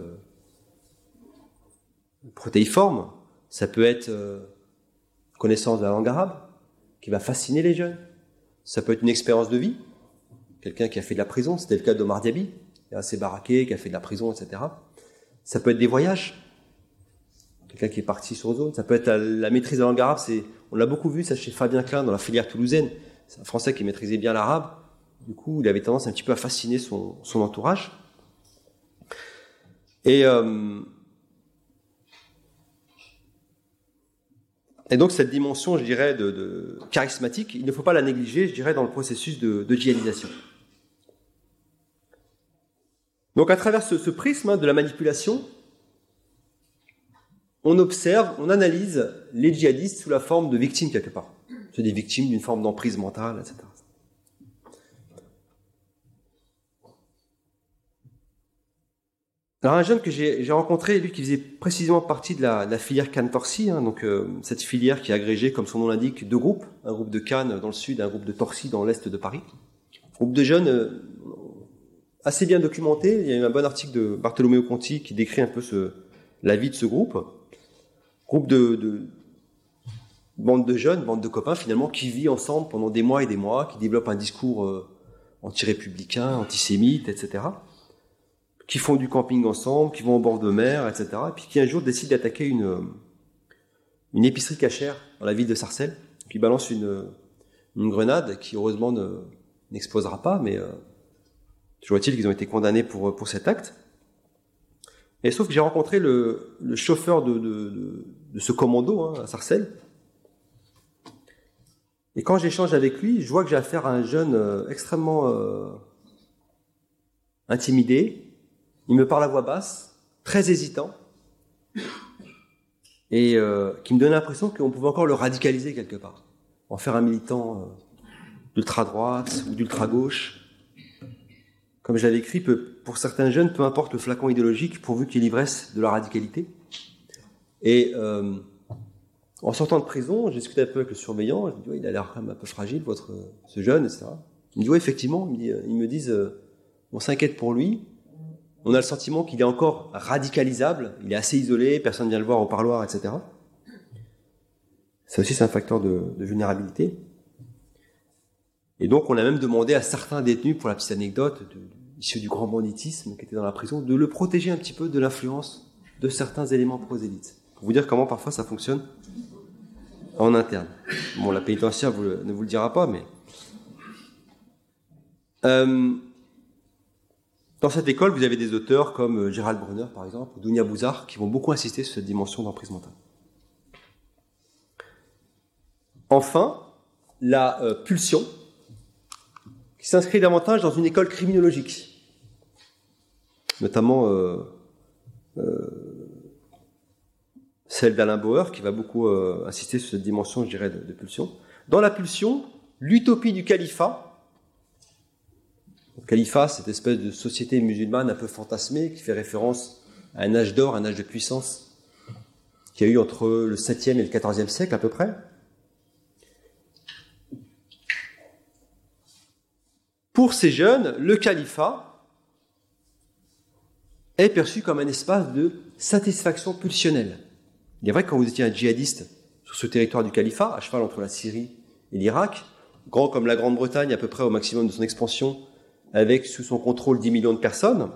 protéiforme. Ça peut être euh, connaissance de la langue arabe qui va fasciner les jeunes. Ça peut être une expérience de vie. Quelqu'un qui a fait de la prison, c'était le cas d'Omar Diaby, qui est assez baraqué, qui a fait de la prison, et cetera. Ça peut être des voyages. Quelqu'un qui est parti sur zone. Ça peut être la, la maîtrise de la langue arabe. C'est, on l'a beaucoup vu ça chez Fabien Klein dans la filière toulousaine. C'est un Français qui maîtrisait bien l'arabe. Du coup, il avait tendance un petit peu à fasciner son, son entourage. Et, euh, et donc cette dimension, je dirais, de, de charismatique, il ne faut pas la négliger, je dirais, dans le processus de, de djihadisation. Donc à travers ce, ce prisme hein, de la manipulation, on observe, on analyse les djihadistes sous la forme de victimes quelque part. C'est des victimes d'une forme d'emprise mentale, et cetera. Alors un jeune que j'ai, j'ai rencontré, lui qui faisait précisément partie de la, de la filière Cannes-Torcy, hein, donc euh, cette filière qui est agrégée, comme son nom l'indique, deux groupes, un groupe de Cannes dans le sud, un groupe de Torcy dans l'est de Paris. Groupe de jeunes euh, assez bien documenté. Il y a eu un bon article de Bartolomeo Conti qui décrit un peu ce, la vie de ce groupe. Groupe de, de bande de jeunes, bande de copains finalement, qui vit ensemble pendant des mois et des mois, qui développent un discours euh, anti-républicain, antisémite, et cetera, qui font du camping ensemble, qui vont au bord de mer, et cetera, et puis qui un jour décident d'attaquer une, une épicerie cachère dans la ville de Sarcelles, qui balance une, une grenade qui heureusement ne, n'explosera pas, mais euh, toujours est-il qu'ils ont été condamnés pour, pour cet acte. Et sauf que j'ai rencontré le, le chauffeur de, de, de, de ce commando hein, à Sarcelles. Et quand j'échange avec lui, je vois que j'ai affaire à un jeune euh, extrêmement euh, intimidé. Il me parle à voix basse, très hésitant, et euh, qui me donne l'impression qu'on pouvait encore le radicaliser quelque part, en faire un militant euh, d'ultra-droite ou d'ultra-gauche. Comme je l'avais écrit, peu, pour certains jeunes, peu importe le flacon idéologique, pourvu qu'il y ait l'ivresse de la radicalité. Et euh, en sortant de prison, j'ai discuté un peu avec le surveillant, je me dis, ouais, il a l'air quand même un peu fragile, votre, ce jeune, et cetera. Il me dit, ouais, effectivement, il me dit, ils me disent, euh, on s'inquiète pour lui, on a le sentiment qu'il est encore radicalisable, il est assez isolé, personne ne vient le voir au parloir, et cetera. Ça aussi, c'est un facteur de, de vulnérabilité. Et donc, on a même demandé à certains détenus, pour la petite anecdote, de, issus du grand banditisme qui était dans la prison, de le protéger un petit peu de l'influence de certains éléments prosélytes. Pour vous dire comment parfois ça fonctionne en interne. Bon, la pénitentiaire vous le, ne vous le dira pas, mais... Euh, dans cette école, vous avez des auteurs comme Gérald Brunner, par exemple, ou Dounia Bouzar, qui vont beaucoup insister sur cette dimension d'emprise mentale. Enfin, la euh, pulsion, qui s'inscrit davantage dans une école criminologique, notamment euh, euh, celle d'Alain Bauer, qui va beaucoup euh, insister sur cette dimension, je dirais, de, de pulsion. Dans la pulsion, l'utopie du califat. Le califat, cette espèce de société musulmane un peu fantasmée qui fait référence à un âge d'or, un âge de puissance qui a eu entre le septième et le quatorzième siècle à peu près. Pour ces jeunes, le califat est perçu comme un espace de satisfaction pulsionnelle. Il est vrai que quand vous étiez un djihadiste sur ce territoire du califat, à cheval entre la Syrie et l'Irak, grand comme la Grande-Bretagne à peu près au maximum de son expansion, avec sous son contrôle dix millions de personnes,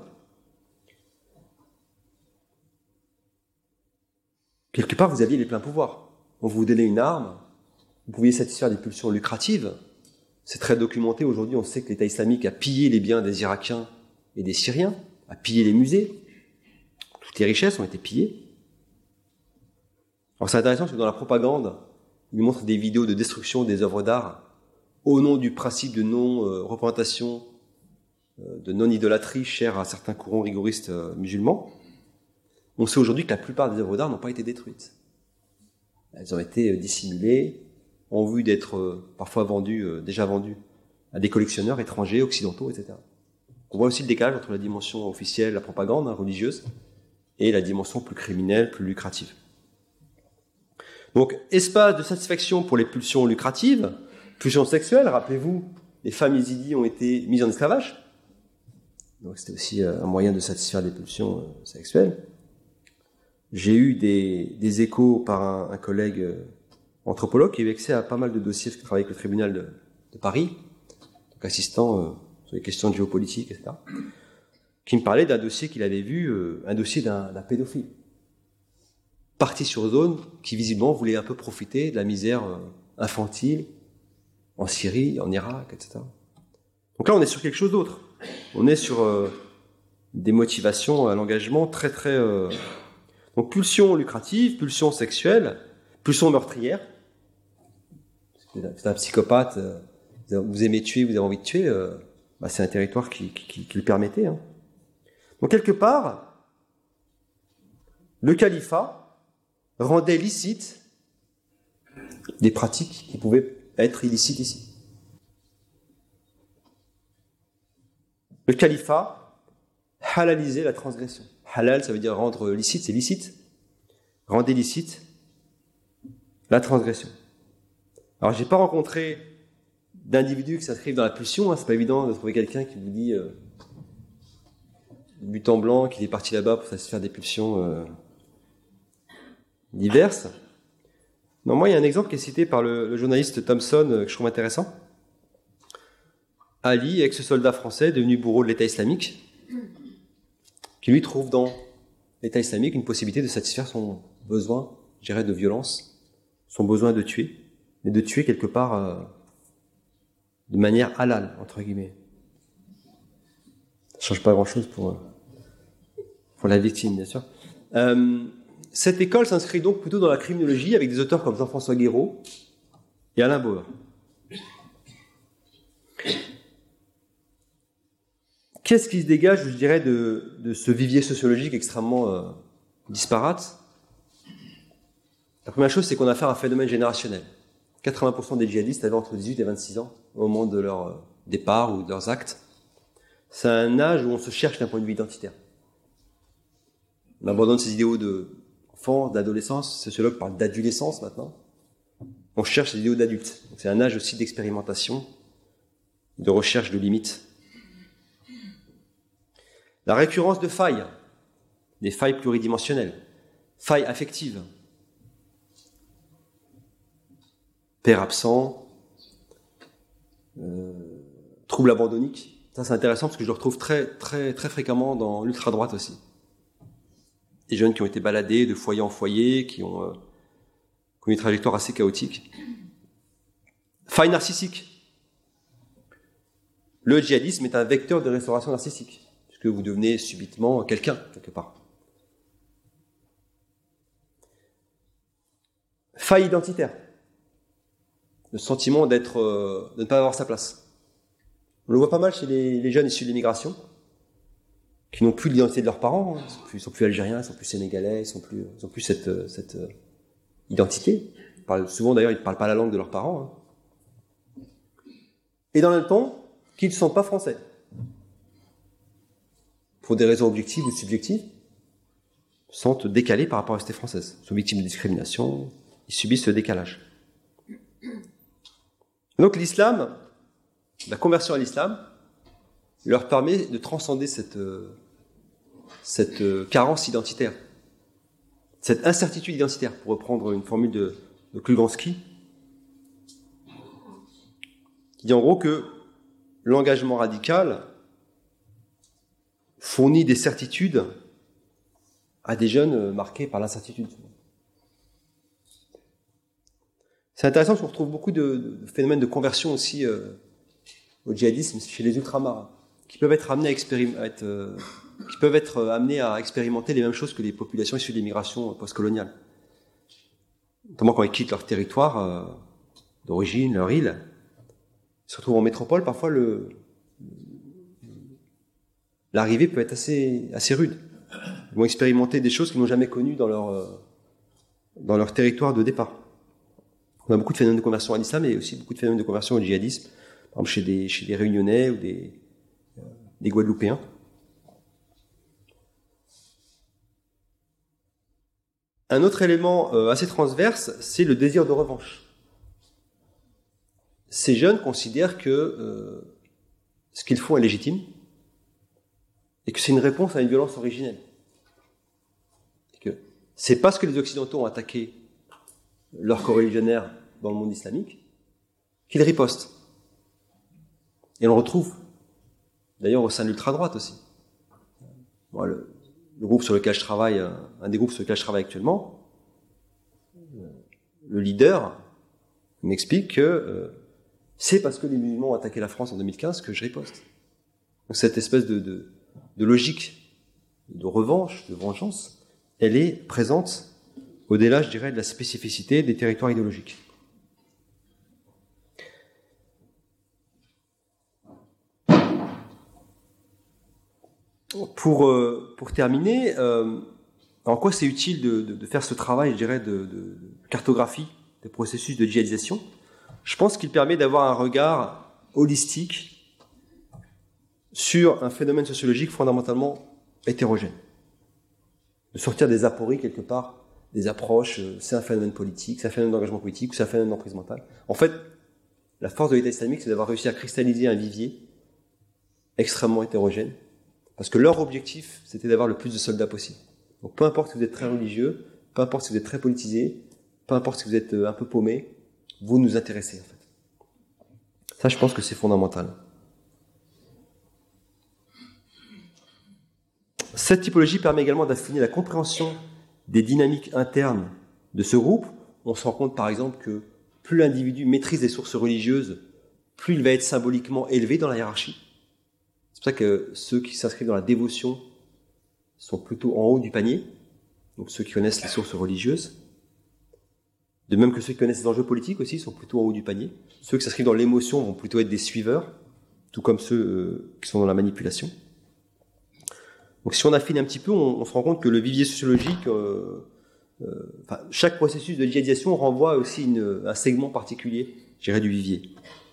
quelque part vous aviez les pleins pouvoirs. On vous donnait une arme, vous pouviez satisfaire des pulsions lucratives. C'est très documenté aujourd'hui, on sait que l'État islamique a pillé les biens des Irakiens et des Syriens, a pillé les musées. Toutes les richesses ont été pillées. Alors c'est intéressant parce que dans la propagande, ils montrent des vidéos de destruction des œuvres d'art au nom du principe de non-représentation, de non-idolâtrie cher à certains courants rigoristes musulmans. On sait aujourd'hui que la plupart des œuvres d'art n'ont pas été détruites. Elles ont été dissimulées, ont vu d'être euh, parfois vendus, euh, déjà vendus à des collectionneurs étrangers, occidentaux, et cetera. On voit aussi le décalage entre la dimension officielle, la propagande hein, religieuse, et la dimension plus criminelle, plus lucrative. Donc, espace de satisfaction pour les pulsions lucratives, pulsions sexuelles, rappelez-vous, les femmes yézidis ont été mises en esclavage, donc c'était aussi euh, un moyen de satisfaire des pulsions euh, sexuelles. J'ai eu des, des échos par un, un collègue euh, anthropologue qui a eu accès à pas mal de dossiers, parce qu'il travaille avec le tribunal de, de Paris, donc assistant euh, sur les questions de géopolitique, et cetera, qui me parlait d'un dossier qu'il avait vu, euh, un dossier d'un, d'un pédophile, parti sur zone, qui visiblement voulait un peu profiter de la misère euh, infantile en Syrie, en Irak, et cetera. Donc là, on est sur quelque chose d'autre. On est sur euh, des motivations à l'engagement très très... Euh... Donc pulsion lucrative, pulsion sexuelle, pulsion meurtrière. C'est un psychopathe, vous aimez tuer, vous avez envie de tuer, euh, bah c'est un territoire qui, qui, qui le permettait. Hein. Donc quelque part, le califat rendait licite des pratiques qui pouvaient être illicites ici. Le califat halalisait la transgression. Halal, ça veut dire rendre licite, c'est licite. Rendait licite la transgression. Alors, j'ai pas rencontré d'individus qui s'inscrivent dans la pulsion. Hein. C'est pas évident de trouver quelqu'un qui vous dit euh, but en blanc, qu'il est parti là-bas pour satisfaire des pulsions euh, diverses. Non, moi, il y a un exemple qui est cité par le, le journaliste Thompson euh, que je trouve intéressant. Ali, ex-soldat français, devenu bourreau de l'État islamique, qui lui trouve dans l'État islamique une possibilité de satisfaire son besoin, je dirais, de violence, son besoin de tuer, mais de tuer quelque part euh, de manière halal, entre guillemets. Ça ne change pas grand-chose pour, euh, pour la victime, bien sûr. Euh, cette école s'inscrit donc plutôt dans la criminologie avec des auteurs comme Jean-François Guéraud et Alain Bauer. Qu'est-ce qui se dégage, je dirais, de, de ce vivier sociologique extrêmement euh, disparate ? La première chose, c'est qu'on a affaire à un phénomène générationnel. quatre-vingts pour cent des djihadistes avaient entre dix-huit et vingt-six ans au moment de leur départ ou de leurs actes. C'est un âge où on se cherche d'un point de vue identitaire. On abandonne ces idéaux d'enfant, d'adolescence. Les sociologues parlent d'adolescence maintenant. On cherche ces idéaux d'adultes. C'est un âge aussi d'expérimentation, de recherche de limites. La récurrence de failles, des failles pluridimensionnelles, failles affectives, père absent, euh, trouble abandonnique. Ça, c'est intéressant parce que je le retrouve très, très, très fréquemment dans l'ultra-droite aussi. Des jeunes qui ont été baladés de foyer en foyer, qui ont, euh, qui ont une trajectoire assez chaotique. Faille narcissique. Le djihadisme est un vecteur de restauration narcissique, puisque vous devenez subitement quelqu'un, quelque part. Faille identitaire. Le sentiment d'être, euh, de ne pas avoir sa place. On le voit pas mal chez les, les jeunes issus de l'immigration, qui n'ont plus l'identité de leurs parents. Hein. Ils sont plus, ils sont plus algériens, ils sont plus sénégalais, ils sont plus, ils ont plus cette, cette euh, identité. Ils parlent, souvent d'ailleurs, ils ne parlent pas la langue de leurs parents. Hein. et dans le même temps qu'ils ne sont pas français. Pour des raisons objectives ou subjectives, sont décalés par rapport à la société française, sont victimes de discrimination, ils subissent ce décalage. Donc l'islam, la conversion à l'islam, leur permet de transcender cette, cette carence identitaire, cette incertitude identitaire, pour reprendre une formule de, de Klugansky, qui dit en gros que l'engagement radical fournit des certitudes à des jeunes marqués par l'incertitude. C'est intéressant parce qu'on retrouve beaucoup de, de phénomènes de conversion aussi euh, au djihadisme chez les ultramarins, qui peuvent être amenés à, expérim- à être, euh, qui peuvent être amenés à expérimenter les mêmes choses que les populations issues de l'immigration postcoloniale. Notamment quand ils quittent leur territoire euh, d'origine, leur île, ils se retrouvent en métropole, parfois le, l'arrivée peut être assez, assez rude. Ils vont expérimenter des choses qu'ils n'ont jamais connues dans leur, euh, dans leur territoire de départ. On a beaucoup de phénomènes de conversion à l'islam et aussi beaucoup de phénomènes de conversion au djihadisme, par exemple chez des, chez des Réunionnais ou des, euh, des Guadeloupéens. Un autre élément euh, assez transverse, c'est le désir de revanche. Ces jeunes considèrent que euh, ce qu'ils font est légitime et que c'est une réponse à une violence originelle. Et que c'est parce que les Occidentaux ont attaqué leurs coreligionnaires dans le monde islamique qu'ils ripostent. Et on le retrouve d'ailleurs au sein de l'ultra-droite aussi. Moi, le, le groupe sur lequel je travaille, un des groupes sur lequel je travaille actuellement, le leader m'explique que euh, c'est parce que les musulmans ont attaqué la France en deux mille quinze que je riposte. Donc cette espèce de, de, de logique de revanche, de vengeance, elle est présente au-delà, je dirais, de la spécificité des territoires idéologiques. Pour, euh, pour terminer, euh, en quoi c'est utile de, de, de faire ce travail, je dirais, de, de cartographie des processus de djihadisation? Je pense qu'il permet d'avoir un regard holistique sur un phénomène sociologique fondamentalement hétérogène. De sortir des apories, quelque part, des approches, euh, c'est un phénomène politique, c'est un phénomène d'engagement politique, ou c'est un phénomène d'emprise mentale. En fait, la force de l'État islamique, c'est d'avoir réussi à cristalliser un vivier extrêmement hétérogène, parce que leur objectif, c'était d'avoir le plus de soldats possible. Donc peu importe si vous êtes très religieux, peu importe si vous êtes très politisé, peu importe si vous êtes un peu paumé, vous nous intéressez en fait. Ça, je pense que c'est fondamental. Cette typologie permet également d'affiner la compréhension des dynamiques internes de ce groupe. On se rend compte par exemple que plus l'individu maîtrise les sources religieuses, plus il va être symboliquement élevé dans la hiérarchie. C'est pour ça que ceux qui s'inscrivent dans la dévotion sont plutôt en haut du panier, donc ceux qui connaissent les sources religieuses. De même que ceux qui connaissent les enjeux politiques aussi sont plutôt en haut du panier. Ceux qui s'inscrivent dans l'émotion vont plutôt être des suiveurs, tout comme ceux euh, qui sont dans la manipulation. Donc si on affine un petit peu, on, on se rend compte que le vivier sociologique, euh, euh, enfin, chaque processus de djihadisation renvoie aussi une, un segment particulier, je dirais, du vivier.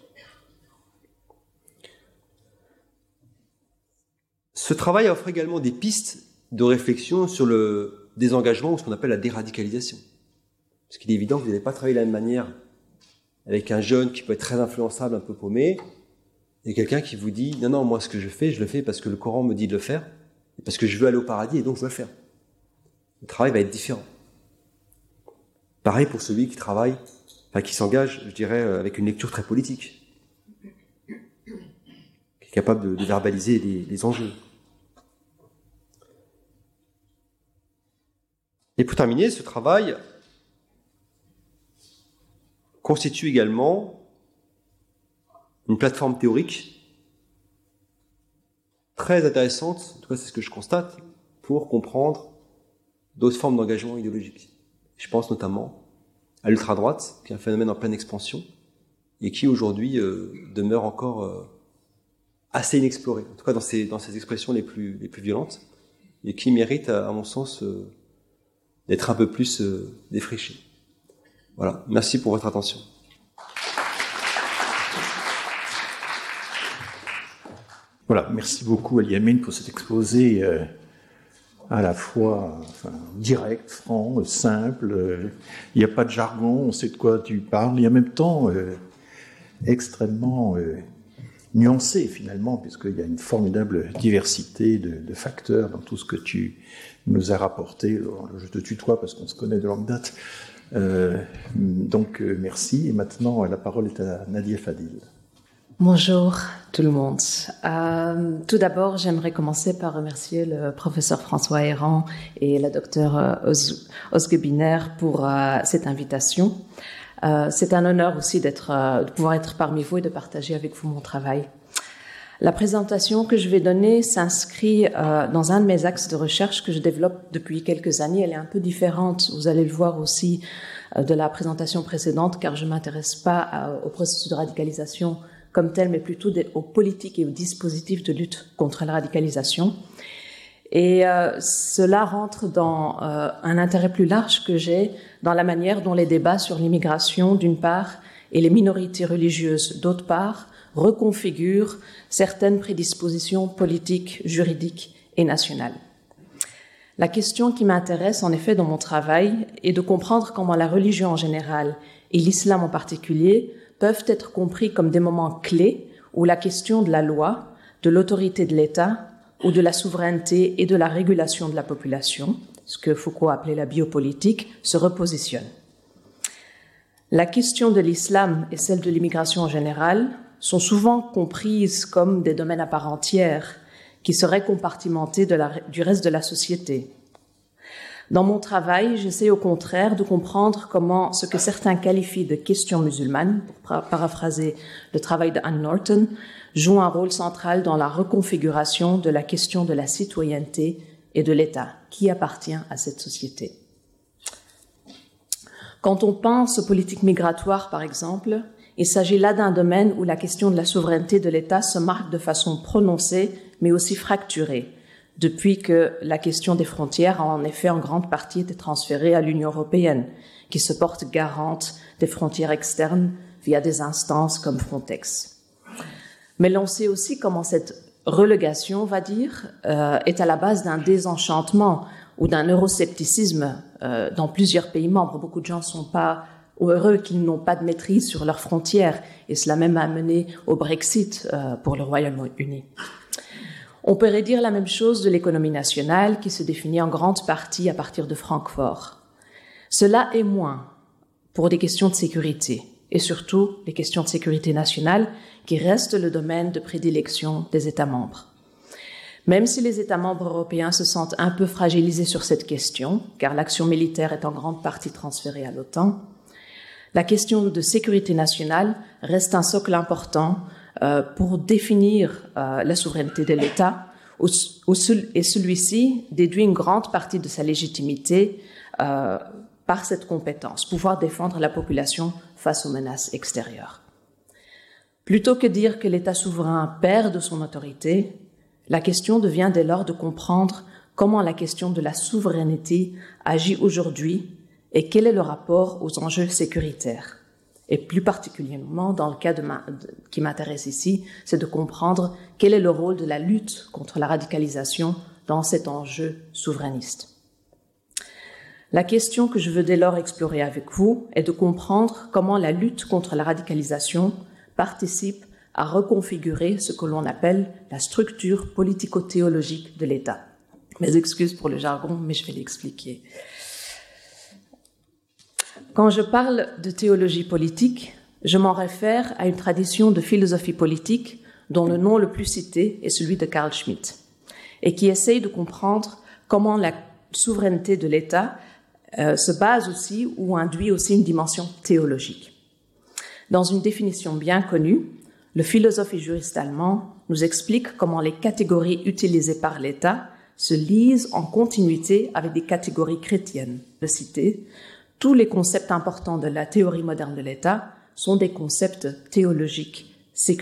Ce travail offre également des pistes de réflexion sur le désengagement ou ce qu'on appelle la déradicalisation. Parce qu'il est évident que vous n'allez pas travailler de la même manière avec un jeune qui peut être très influençable, un peu paumé, et quelqu'un qui vous dit « Non, non, moi ce que je fais, je le fais parce que le Coran me dit de le faire, et parce que je veux aller au paradis et donc je dois le faire. » Le travail va être différent. Pareil pour celui qui travaille, enfin qui s'engage, je dirais, avec une lecture très politique, qui est capable de, de verbaliser les, les enjeux. Et pour terminer, ce travail constitue également une plateforme théorique très intéressante, en tout cas c'est ce que je constate, pour comprendre d'autres formes d'engagement idéologique. Je pense notamment à l'ultra-droite, qui est un phénomène en pleine expansion, et qui aujourd'hui euh, demeure encore euh, assez inexploré, en tout cas dans ses, dans ses expressions les plus, les plus violentes, et qui mérite, à, à mon sens, euh, d'être un peu plus euh, défriché. Voilà, merci pour votre attention. Voilà, merci beaucoup Eliamine pour cet exposé euh, à la fois enfin, direct, franc, simple. Euh, il n'y a pas de jargon, on sait de quoi tu parles, et en même temps euh, extrêmement euh, nuancé finalement, puisqu'il y a une formidable diversité de, de facteurs dans tout ce que tu nous as rapporté. Alors, je te tutoie parce qu'on se connaît de longue date. Euh, donc euh, merci, et maintenant la parole est à Nadia Fadil. Bonjour tout le monde. Euh, tout d'abord, j'aimerais commencer par remercier le professeur François Héran et la docteure Özge Biner pour euh, cette invitation. Euh, c'est un honneur aussi d'être, euh, de pouvoir être parmi vous et de partager avec vous mon travail. La présentation que je vais donner s'inscrit euh, dans un de mes axes de recherche que je développe depuis quelques années. Elle est un peu différente, vous allez le voir aussi, euh, de la présentation précédente, car je ne m'intéresse pas à, au processus de radicalisation comme tel, mais plutôt des, aux politiques et aux dispositifs de lutte contre la radicalisation. Et euh, cela rentre dans euh, un intérêt plus large que j'ai dans la manière dont les débats sur l'immigration, d'une part, et les minorités religieuses, d'autre part, reconfigurent certaines prédispositions politiques, juridiques et nationales. La question qui m'intéresse, en effet, dans mon travail, est de comprendre comment la religion en général et l'islam en particulier peuvent être compris comme des moments clés où la question de la loi, de l'autorité de l'État ou de la souveraineté et de la régulation de la population, ce que Foucault appelait la biopolitique, se repositionne. La question de l'islam et celle de l'immigration en général sont souvent comprises comme des domaines à part entière qui seraient compartimentés de la, du reste de la société. Dans mon travail, j'essaie au contraire de comprendre comment ce que certains qualifient de question musulmane, pour paraphraser le travail de Anne Norton, joue un rôle central dans la reconfiguration de la question de la citoyenneté et de l'État, qui appartient à cette société. Quand on pense aux politiques migratoires, par exemple, il s'agit là d'un domaine où la question de la souveraineté de l'État se marque de façon prononcée, mais aussi fracturée, depuis que la question des frontières a en effet en grande partie été transférée à l'Union européenne, qui se porte garante des frontières externes via des instances comme Frontex. Mais l'on sait aussi comment cette relégation, on va dire, euh, est à la base d'un désenchantement ou d'un euroscepticisme euh, dans plusieurs pays membres. Beaucoup de gens ne sont pas heureux qu'ils n'ont pas de maîtrise sur leurs frontières, et cela même a mené au Brexit euh, pour le Royaume-Uni. On pourrait dire la même chose de l'économie nationale, qui se définit en grande partie à partir de Francfort. Cela est moins pour des questions de sécurité, et surtout les questions de sécurité nationale, qui restent le domaine de prédilection des États membres. Même si les États membres européens se sentent un peu fragilisés sur cette question, car l'action militaire est en grande partie transférée à l'OTAN, la question de sécurité nationale reste un socle important euh, pour définir euh, la souveraineté de l'État, où, où, et celui-ci déduit une grande partie de sa légitimité euh, par cette compétence, pouvoir défendre la population face aux menaces extérieures. Plutôt que dire que l'État souverain perd de son autorité, la question devient dès lors de comprendre comment la question de la souveraineté agit aujourd'hui et quel est le rapport aux enjeux sécuritaires. Et plus particulièrement, dans le cas de ma, de, qui m'intéresse ici, c'est de comprendre quel est le rôle de la lutte contre la radicalisation dans cet enjeu souverainiste. La question que je veux dès lors explorer avec vous est de comprendre comment la lutte contre la radicalisation participe à reconfigurer ce que l'on appelle la structure politico-théologique de l'État. Mes excuses pour le jargon, mais je vais l'expliquer. Quand je parle de théologie politique, je m'en réfère à une tradition de philosophie politique dont le nom le plus cité est celui de Carl Schmitt, et qui essaye de comprendre comment la souveraineté de l'État euh, se base aussi ou induit aussi une dimension théologique. Dans une définition bien connue, le philosophe et juriste allemand nous explique comment les catégories utilisées par l'État se lisent en continuité avec des catégories chrétiennes. Je cite, « Tous les concepts importants de la théorie moderne de l'État sont des concepts théologiques sécularisés. »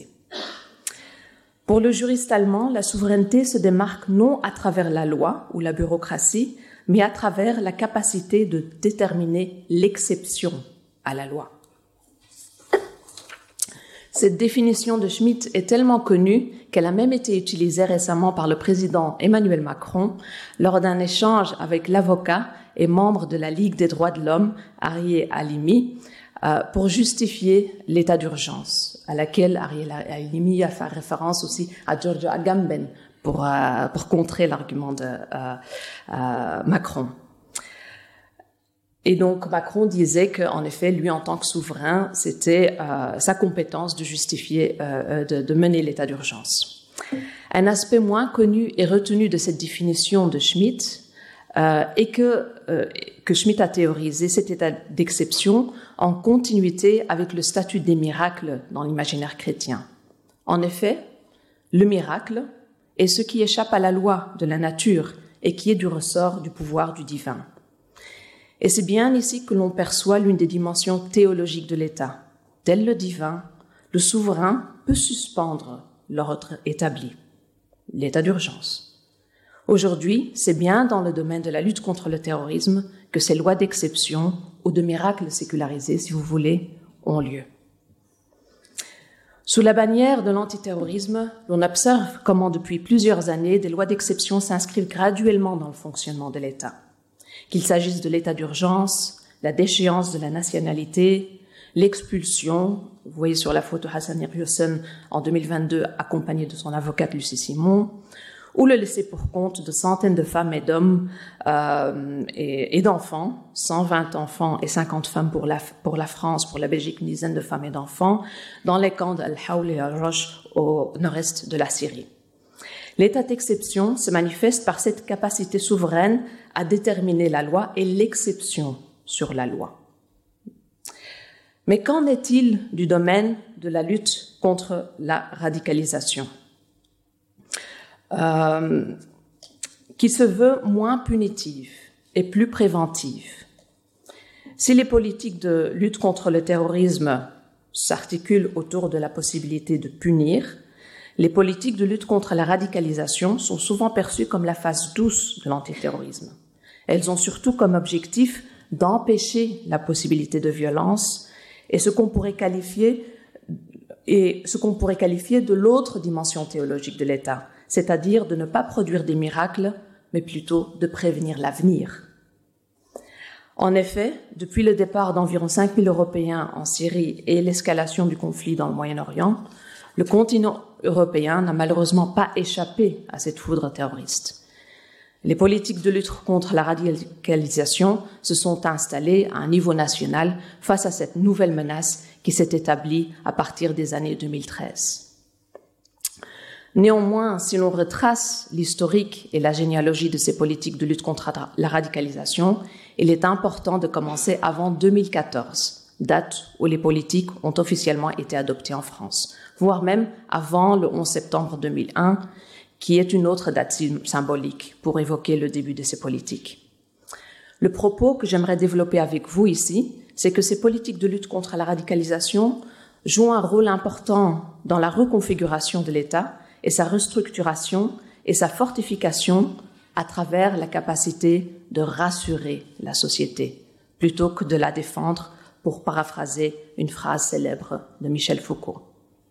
Pour le juriste allemand, la souveraineté se démarque non à travers la loi ou la bureaucratie, mais à travers la capacité de déterminer l'exception à la loi. Cette définition de Schmitt est tellement connue qu'elle a même été utilisée récemment par le président Emmanuel Macron lors d'un échange avec l'avocat et membre de la Ligue des droits de l'homme, Ariel Halimi, euh, pour justifier l'état d'urgence, à laquelle Ariel Halimi a fait référence aussi à Giorgio Agamben pour, euh, pour contrer l'argument de euh, euh, Macron. Et donc Macron disait qu'en effet, lui en tant que souverain, c'était euh, sa compétence de justifier, euh, de, de mener l'état d'urgence. Un aspect moins connu et retenu de cette définition de Schmitt euh, est que, euh, que Schmitt a théorisé cet état d'exception en continuité avec le statut des miracles dans l'imaginaire chrétien. En effet, le miracle est ce qui échappe à la loi de la nature et qui est du ressort du pouvoir du divin. Et c'est bien ici que l'on perçoit l'une des dimensions théologiques de l'État. Tel le divin, le souverain peut suspendre l'ordre établi, l'état d'urgence. Aujourd'hui, c'est bien dans le domaine de la lutte contre le terrorisme que ces lois d'exception ou de miracles sécularisés, si vous voulez, ont lieu. Sous la bannière de l'antiterrorisme, l'on observe comment depuis plusieurs années, des lois d'exception s'inscrivent graduellement dans le fonctionnement de l'État. Qu'il s'agisse de l'état d'urgence, la déchéance de la nationalité, l'expulsion, vous voyez sur la photo Hassan Iryusen en deux mille vingt-deux accompagné de son avocate Lucie Simon, ou le laisser pour compte de centaines de femmes et d'hommes euh, et, et d'enfants, cent vingt enfants et cinquante femmes pour la, pour la France, pour la Belgique, une dizaine de femmes et d'enfants, dans les camps d'Al-Hawl et Al-Rosh au nord-est de la Syrie. L'état d'exception se manifeste par cette capacité souveraine à déterminer la loi et l'exception sur la loi. Mais qu'en est-il du domaine de la lutte contre la radicalisation, euh, qui se veut moins punitive et plus préventive? Si les politiques de lutte contre le terrorisme s'articulent autour de la possibilité de punir, les politiques de lutte contre la radicalisation sont souvent perçues comme la face douce de l'antiterrorisme. Elles ont surtout comme objectif d'empêcher la possibilité de violence et ce qu'on pourrait qualifier, et ce qu'on pourrait qualifier de l'autre dimension théologique de l'État, c'est-à-dire de ne pas produire des miracles, mais plutôt de prévenir l'avenir. En effet, depuis le départ d'environ cinq mille Européens en Syrie et l'escalation du conflit dans le Moyen-Orient, le continent européen n'a malheureusement pas échappé à cette foudre terroriste. Les politiques de lutte contre la radicalisation se sont installées à un niveau national face à cette nouvelle menace qui s'est établie à partir des années deux mille treize. Néanmoins, si l'on retrace l'historique et la généalogie de ces politiques de lutte contre la radicalisation, il est important de commencer avant deux mille quatorze, date où les politiques ont officiellement été adoptées en France, voire même avant le onze septembre deux mille un, qui est une autre date symbolique pour évoquer le début de ces politiques. Le propos que j'aimerais développer avec vous ici, c'est que ces politiques de lutte contre la radicalisation jouent un rôle important dans la reconfiguration de l'État et sa restructuration et sa fortification à travers la capacité de rassurer la société, plutôt que de la défendre, pour paraphraser une phrase célèbre de Michel Foucault.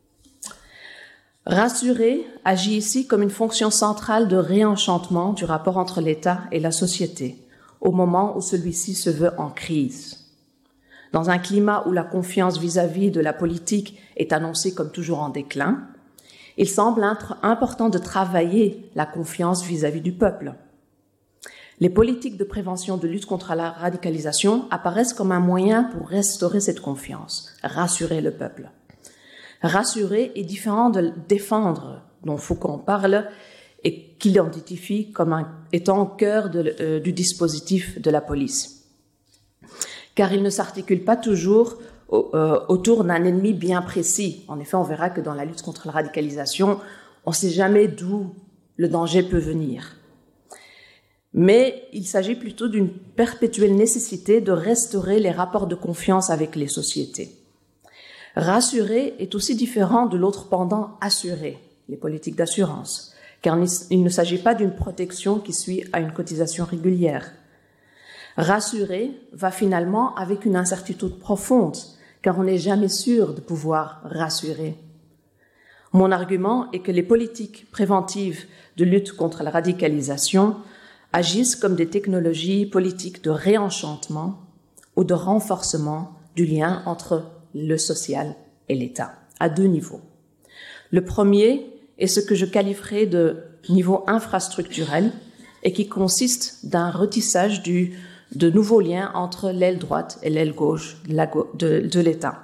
Rassurer agit ici comme une fonction centrale de réenchantement du rapport entre l'État et la société, au moment où celui-ci se veut en crise. Dans un climat où la confiance vis-à-vis de la politique est annoncée comme toujours en déclin, il semble important de travailler la confiance vis-à-vis du peuple. Les politiques de prévention de lutte contre la radicalisation apparaissent comme un moyen pour restaurer cette confiance, rassurer le peuple. Rassurer est différent de défendre, dont Foucault parle, et qu'il identifie comme un, étant au cœur de, euh, du dispositif de la police. Car il ne s'articule pas toujours au, euh, autour d'un ennemi bien précis. En effet, on verra que dans la lutte contre la radicalisation, on ne sait jamais d'où le danger peut venir. Mais il s'agit plutôt d'une perpétuelle nécessité de restaurer les rapports de confiance avec les sociétés. Rassurer est aussi différent de l'autre pendant assurer, les politiques d'assurance, car il ne s'agit pas d'une protection qui suit à une cotisation régulière. Rassurer va finalement avec une incertitude profonde, car on n'est jamais sûr de pouvoir rassurer. Mon argument est que les politiques préventives de lutte contre la radicalisation agissent comme des technologies politiques de réenchantement ou de renforcement du lien entre le social et l'État, à deux niveaux. Le premier est ce que je qualifierais de niveau infrastructurel et qui consiste d'un retissage du, de nouveaux liens entre l'aile droite et l'aile gauche de, la, de, de l'État.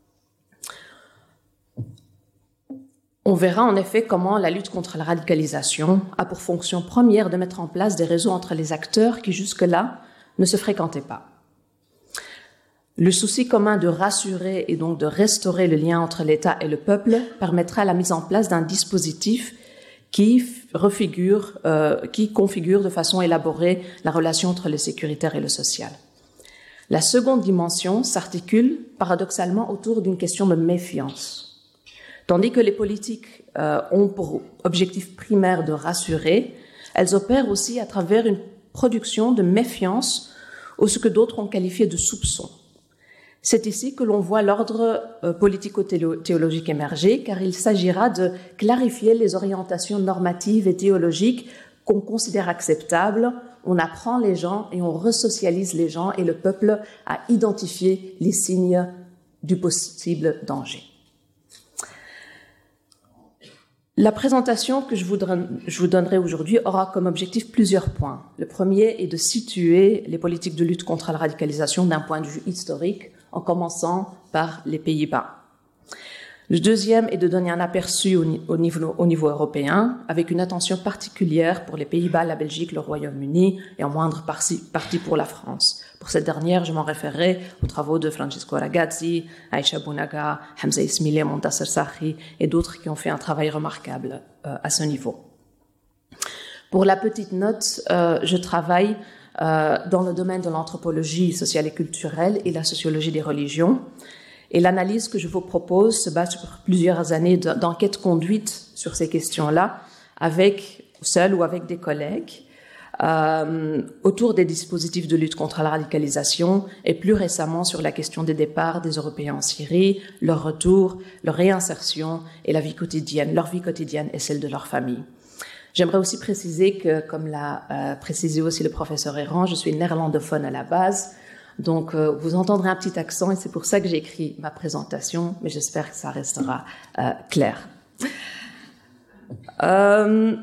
On verra en effet comment la lutte contre la radicalisation a pour fonction première de mettre en place des réseaux entre les acteurs qui jusque-là ne se fréquentaient pas. Le souci commun de rassurer et donc de restaurer le lien entre l'État et le peuple permettra la mise en place d'un dispositif qui refigure, euh, qui configure de façon élaborée la relation entre le sécuritaire et le social. La seconde dimension s'articule paradoxalement autour d'une question de méfiance. Tandis que les politiques euh, ont pour objectif primaire de rassurer, elles opèrent aussi à travers une production de méfiance ou ce que d'autres ont qualifié de soupçon. C'est ici que l'on voit l'ordre euh, politico-théologique émerger, car il s'agira de clarifier les orientations normatives et théologiques qu'on considère acceptables. On apprend les gens et on resocialise les gens et le peuple à identifier les signes du possible danger. La présentation que je vous, donne, je vous donnerai aujourd'hui aura comme objectif plusieurs points. Le premier est de situer les politiques de lutte contre la radicalisation d'un point de vue historique, en commençant par les Pays-Bas. Le deuxième est de donner un aperçu au, au, niveau, au niveau européen, avec une attention particulière pour les Pays-Bas, la Belgique, le Royaume-Uni et en moindre partie, partie pour la France. Pour cette dernière, je m'en référerai aux travaux de Francesco Ragazzi, Aïcha Bounaga, Hamza Ismaili, Montasser Sarri et d'autres qui ont fait un travail remarquable euh, à ce niveau. Pour la petite note, euh, je travaille euh, dans le domaine de l'anthropologie sociale et culturelle et la sociologie des religions. Et l'analyse que je vous propose se base sur plusieurs années d'enquête conduite sur ces questions-là, avec seul ou avec des collègues, euh, autour des dispositifs de lutte contre la radicalisation et plus récemment sur la question des départs des Européens en Syrie, leur retour, leur réinsertion et la vie quotidienne, leur vie quotidienne et celle de leur famille. J'aimerais aussi préciser que, comme l'a euh, précisé aussi le professeur Errand, je suis néerlandophone à la base. Donc, euh, vous entendrez un petit accent et c'est pour ça que j'ai écrit ma présentation, mais j'espère que ça restera euh, clair. Euh,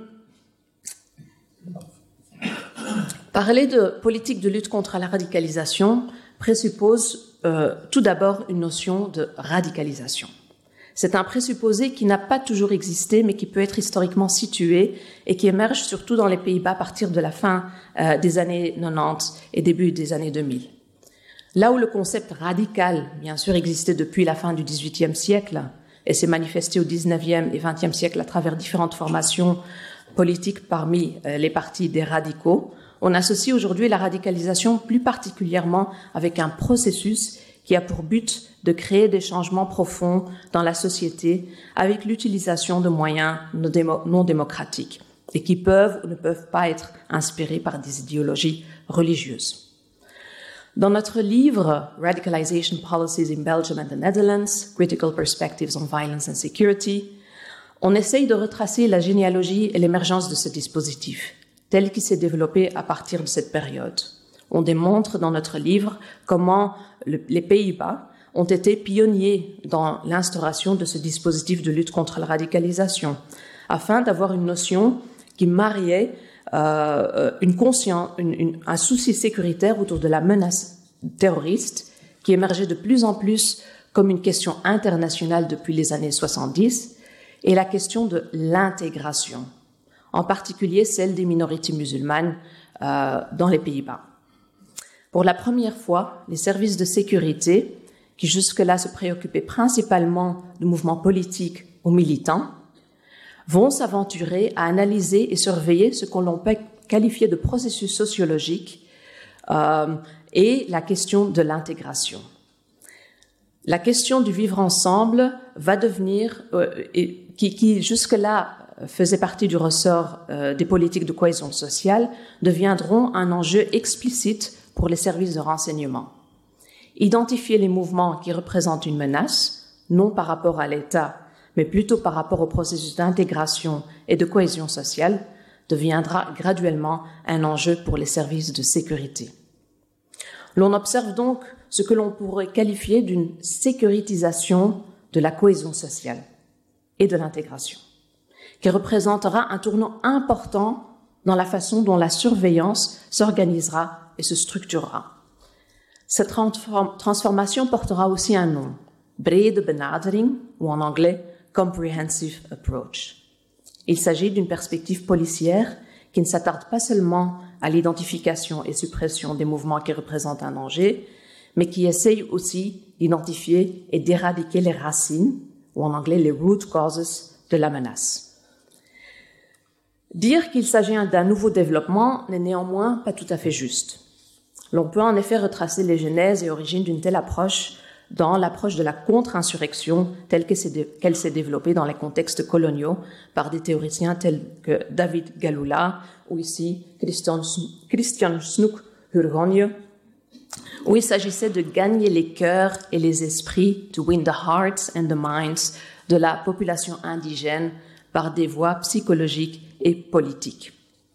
parler de politique de lutte contre la radicalisation présuppose euh, tout d'abord une notion de radicalisation. C'est un présupposé qui n'a pas toujours existé, mais qui peut être historiquement situé et qui émerge surtout dans les Pays-Bas à partir de la fin euh, des années quatre-vingt-dix et début des années deux mille. Là où le concept radical, bien sûr, existait depuis la fin du dix-huitième siècle et s'est manifesté au dix-neuvième et vingtième siècle à travers différentes formations politiques parmi les partis des radicaux, on associe aujourd'hui la radicalisation plus particulièrement avec un processus qui a pour but de créer des changements profonds dans la société avec l'utilisation de moyens non démocratiques et qui peuvent ou ne peuvent pas être inspirés par des idéologies religieuses. Dans notre livre « Radicalization Policies in Belgium and the Netherlands, Critical Perspectives on Violence and Security », on essaye de retracer la généalogie et l'émergence de ce dispositif, tel qu'il s'est développé à partir de cette période. On démontre dans notre livre comment le, les Pays-Bas ont été pionniers dans l'instauration de ce dispositif de lutte contre la radicalisation, afin d'avoir une notion qui mariait Euh, une conscience, une, une, un souci sécuritaire autour de la menace terroriste qui émergeait de plus en plus comme une question internationale depuis les années soixante-dix et la question de l'intégration, en particulier celle des minorités musulmanes euh, dans les Pays-Bas. Pour la première fois, les services de sécurité, qui jusque-là se préoccupaient principalement de mouvements politiques ou militants, vont s'aventurer à analyser et surveiller ce qu'on peut qualifier de processus sociologique euh, et la question de l'intégration. La question du vivre ensemble va devenir, euh, et, qui, qui jusque-là faisait partie du ressort euh, des politiques de cohésion sociale, deviendront un enjeu explicite pour les services de renseignement. identifier les mouvements qui représentent une menace, non par rapport à l'État, mais plutôt par rapport au processus d'intégration et de cohésion sociale, deviendra graduellement un enjeu pour les services de sécurité. L'on observe donc ce que l'on pourrait qualifier d'une sécurisation de la cohésion sociale et de l'intégration, qui représentera un tournant important dans la façon dont la surveillance s'organisera et se structurera. Cette transform- transformation portera aussi un nom, brede benadering, ou en anglais, comprehensive approach. Il s'agit d'une perspective policière qui ne s'attarde pas seulement à l'identification et suppression des mouvements qui représentent un danger, mais qui essaye aussi d'identifier et d'éradiquer les racines, ou en anglais les root causes de la menace. Dire qu'il s'agit d'un nouveau développement n'est néanmoins pas tout à fait juste. L'on peut en effet retracer les genèses et origines d'une telle approche dans l'approche de la contre-insurrection telle qu'elle s'est développée dans les contextes coloniaux par des théoriciens tels que David Galula ou ici Christian, Christian Snoek-Hurgonje, où il s'agissait de gagner les cœurs et les esprits, to win the hearts and the minds, de la population indigène par des voies psychologiques et politiques.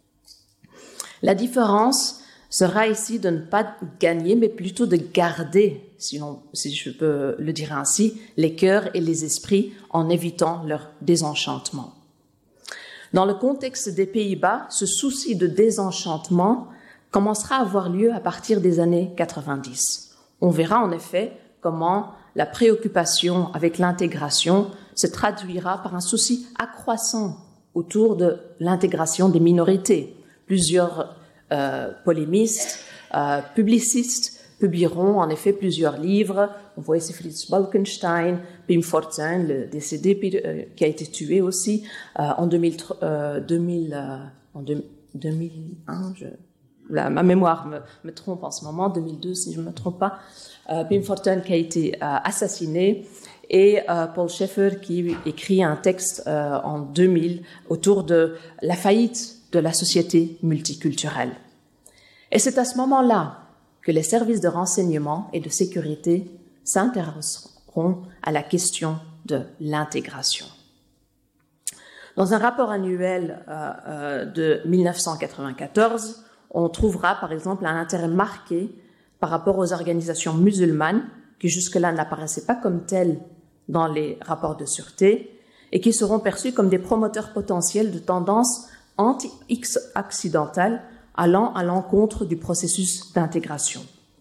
La différence sera ici de ne pas gagner, mais plutôt de garder, si, l'on, si je peux le dire ainsi, les cœurs et les esprits en évitant leur désenchantement. Dans le contexte des Pays-Bas, ce souci de désenchantement commencera à avoir lieu à partir des années quatre-vingt-dix. On verra en effet comment la préoccupation avec l'intégration se traduira par un souci accroissant autour de l'intégration des minorités. Plusieurs euh, polémistes, euh, publicistes publieront en effet plusieurs livres. On voit ici Frits Bolkenstein, Pim Fortuyn, le décédé euh, qui a été tué aussi euh, en deux mille, euh, deux mille, euh, en deux mille un. Je, la, ma mémoire me, me trompe en ce moment, deux mille deux si je ne me trompe pas. Euh, Pim Fortuyn qui a été euh, assassiné. Et euh, Paul Schaeffer qui écrit un texte euh, en deux mille autour de la faillite de la société multiculturelle. Et c'est à ce moment-là que les services de renseignement et de sécurité s'intéresseront à la question de l'intégration. Dans un rapport annuel euh, euh, de mille neuf cent quatre-vingt-quatorze, on trouvera par exemple un intérêt marqué par rapport aux organisations musulmanes qui jusque-là n'apparaissaient pas comme telles dans les rapports de sûreté et qui seront perçus comme des promoteurs potentiels de tendances anti-occidentales allant à l'encontre du processus d'intégration.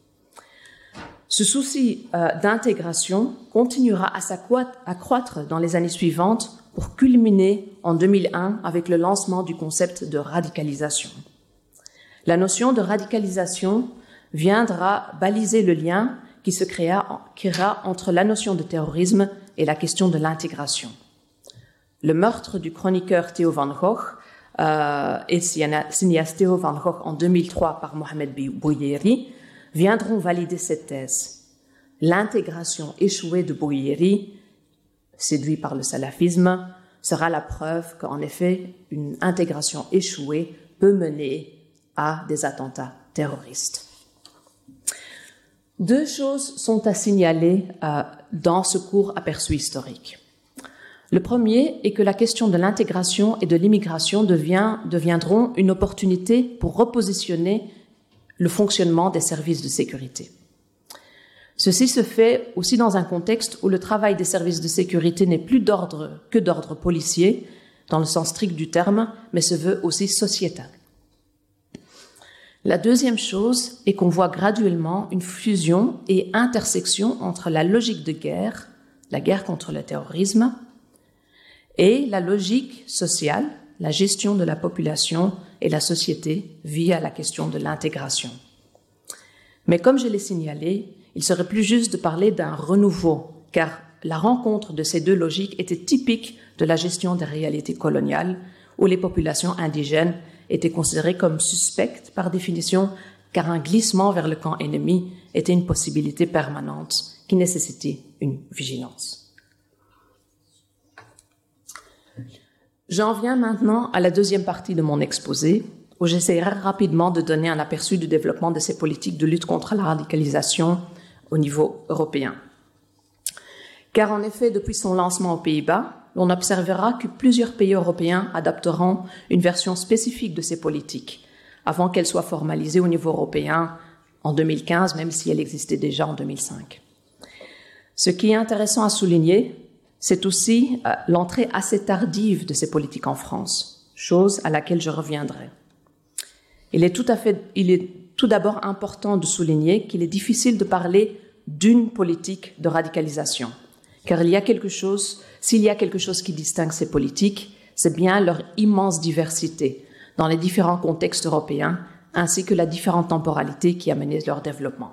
Ce souci euh, d'intégration continuera à s'accroître dans les années suivantes pour culminer en deux mille un avec le lancement du concept de radicalisation. La notion de radicalisation viendra baliser le lien qui se créa, créera entre la notion de terrorisme et la question de l'intégration. Le meurtre du chroniqueur Theo van Gogh euh, et cinéaste Theo van Gogh en deux mille trois par Mohamed Bouyeri viendront valider cette thèse. L'intégration échouée de Bouyeri, séduit par le salafisme, sera la preuve qu'en effet, une intégration échouée peut mener à des attentats terroristes. Deux choses sont à signaler euh, dans ce court aperçu historique. Le premier est que la question de l'intégration et de l'immigration devient, deviendront une opportunité pour repositionner le fonctionnement des services de sécurité. Ceci se fait aussi dans un contexte où le travail des services de sécurité n'est plus d'ordre que d'ordre policier, dans le sens strict du terme, mais se veut aussi sociétal. La deuxième chose est qu'on voit graduellement une fusion et intersection entre la logique de guerre, la guerre contre le terrorisme, et la logique sociale, la gestion de la population et la société via la question de l'intégration. Mais comme je l'ai signalé, il serait plus juste de parler d'un renouveau, car la rencontre de ces deux logiques était typique de la gestion des réalités coloniales, où les populations indigènes étaient considérées comme suspectes par définition, car un glissement vers le camp ennemi était une possibilité permanente qui nécessitait une vigilance. J'en viens maintenant à la deuxième partie de mon exposé, où j'essaierai rapidement de donner un aperçu du développement de ces politiques de lutte contre la radicalisation au niveau européen. Car en effet, depuis son lancement aux Pays-Bas, on observera que plusieurs pays européens adopteront une version spécifique de ces politiques avant qu'elles soient formalisées au niveau européen en deux mille quinze, même si elle existait déjà en deux mille cinq. Ce qui est intéressant à souligner, c'est aussi euh, l'entrée assez tardive de ces politiques en France, chose à laquelle je reviendrai. Il est tout à fait, il est tout d'abord important de souligner qu'il est difficile de parler d'une politique de radicalisation, car il y a quelque chose, s'il y a quelque chose qui distingue ces politiques, c'est bien leur immense diversité dans les différents contextes européens, ainsi que la différente temporalité qui a mené leur développement.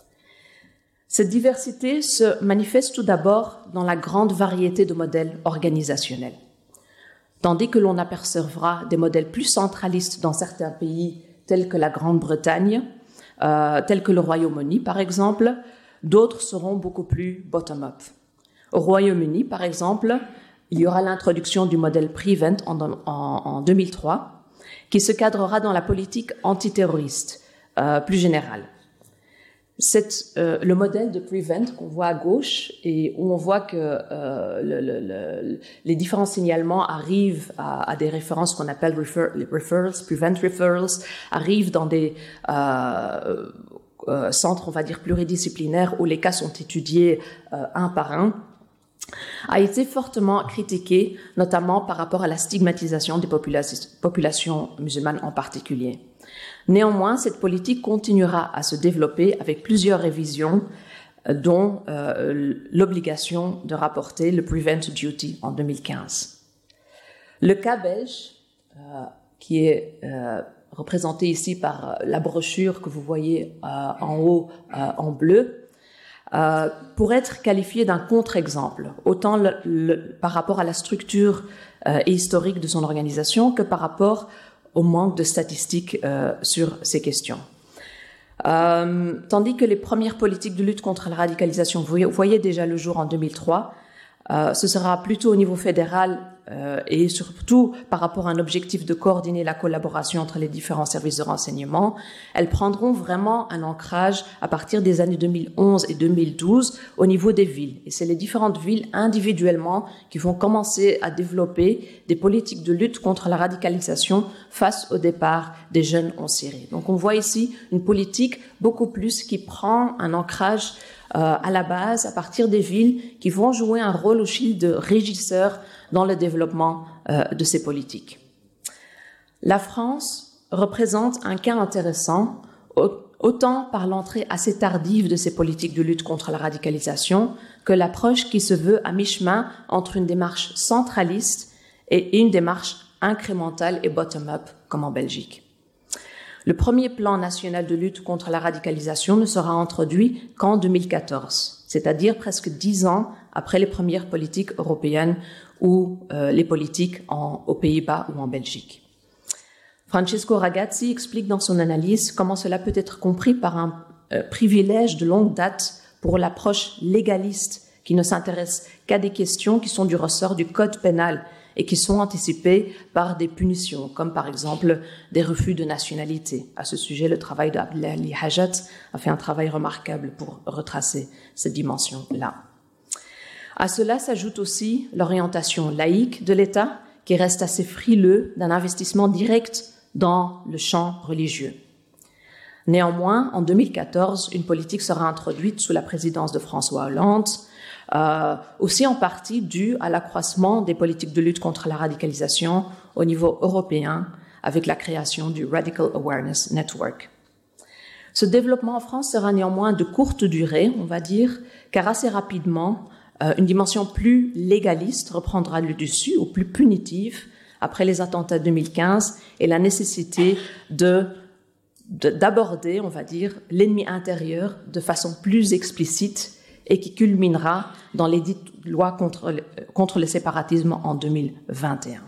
Cette diversité se manifeste tout d'abord dans la grande variété de modèles organisationnels. Tandis que l'on apercevra des modèles plus centralistes dans certains pays tels que la Grande-Bretagne, euh, tels que le Royaume-Uni par exemple, d'autres seront beaucoup plus bottom-up. Au Royaume-Uni par exemple, il y aura l'introduction du modèle Prevent en, en, en deux mille trois, qui se cadrera dans la politique antiterroriste euh, plus générale. C'est euh, le modèle de Prevent qu'on voit à gauche et où on voit que euh, le, le, le, les différents signalements arrivent à, à des références qu'on appelle refer, referrals, Prevent referrals, arrivent dans des euh, euh, centres, on va dire, pluridisciplinaires où les cas sont étudiés euh, un par un, a été fortement critiqué, notamment par rapport à la stigmatisation des populations, populations musulmanes en particulier. Néanmoins, cette politique continuera à se développer avec plusieurs révisions, dont euh, l'obligation de rapporter le Prevent Duty en deux mille quinze. Le cas belge, euh, qui est euh, représenté ici par la brochure que vous voyez euh, en haut euh, en bleu, euh, pour être qualifié d'un contre-exemple, autant le, le, par rapport à la structure euh, et historique de son organisation que par rapport au manque de statistiques euh, sur ces questions. Euh, tandis que les premières politiques de lutte contre la radicalisation voyaient déjà le jour en deux mille trois, euh, ce sera plutôt au niveau fédéral euh, et surtout par rapport à un objectif de coordonner la collaboration entre les différents services de renseignement. Elles prendront vraiment un ancrage à partir des années deux mille onze et deux mille douze au niveau des villes. Et c'est les différentes villes individuellement qui vont commencer à développer des politiques de lutte contre la radicalisation face au départ des jeunes en Syrie. Donc on voit ici une politique beaucoup plus qui prend un ancrage euh, à la base à partir des villes qui vont jouer un rôle aussi de régisseur dans le développement euh, de ces politiques. La France représente un cas intéressant, autant par l'entrée assez tardive de ces politiques de lutte contre la radicalisation que l'approche qui se veut à mi-chemin entre une démarche centraliste et une démarche incrémentale et bottom-up, comme en Belgique. Le premier plan national de lutte contre la radicalisation ne sera introduit qu'en deux mille quatorze, c'est-à-dire presque dix ans après les premières politiques européennes ou euh, les politiques en, aux Pays-Bas ou en Belgique. Francesco Ragazzi explique dans son analyse comment cela peut être compris par un euh, privilège de longue date pour l'approche légaliste qui ne s'intéresse qu'à des questions qui sont du ressort du code pénal et qui sont anticipées par des punitions, comme par exemple des refus de nationalité. À ce sujet, le travail d'Abdelali Hajat a fait un travail remarquable pour retracer cette dimension-là. À cela s'ajoute aussi l'orientation laïque de l'État, qui reste assez frileux d'un investissement direct dans le champ religieux. Néanmoins, en deux mille quatorze, une politique sera introduite sous la présidence de François Hollande, euh, aussi en partie due à l'accroissement des politiques de lutte contre la radicalisation au niveau européen, avec la création du Radical Awareness Network. Ce développement en France sera néanmoins de courte durée, on va dire, car assez rapidement, euh, une dimension plus légaliste reprendra le dessus, ou plus punitive, après les attentats de deux mille quinze, et la nécessité de d'aborder, on va dire, l'ennemi intérieur de façon plus explicite et qui culminera dans les dites lois contre, contre le séparatisme en deux mille vingt et un.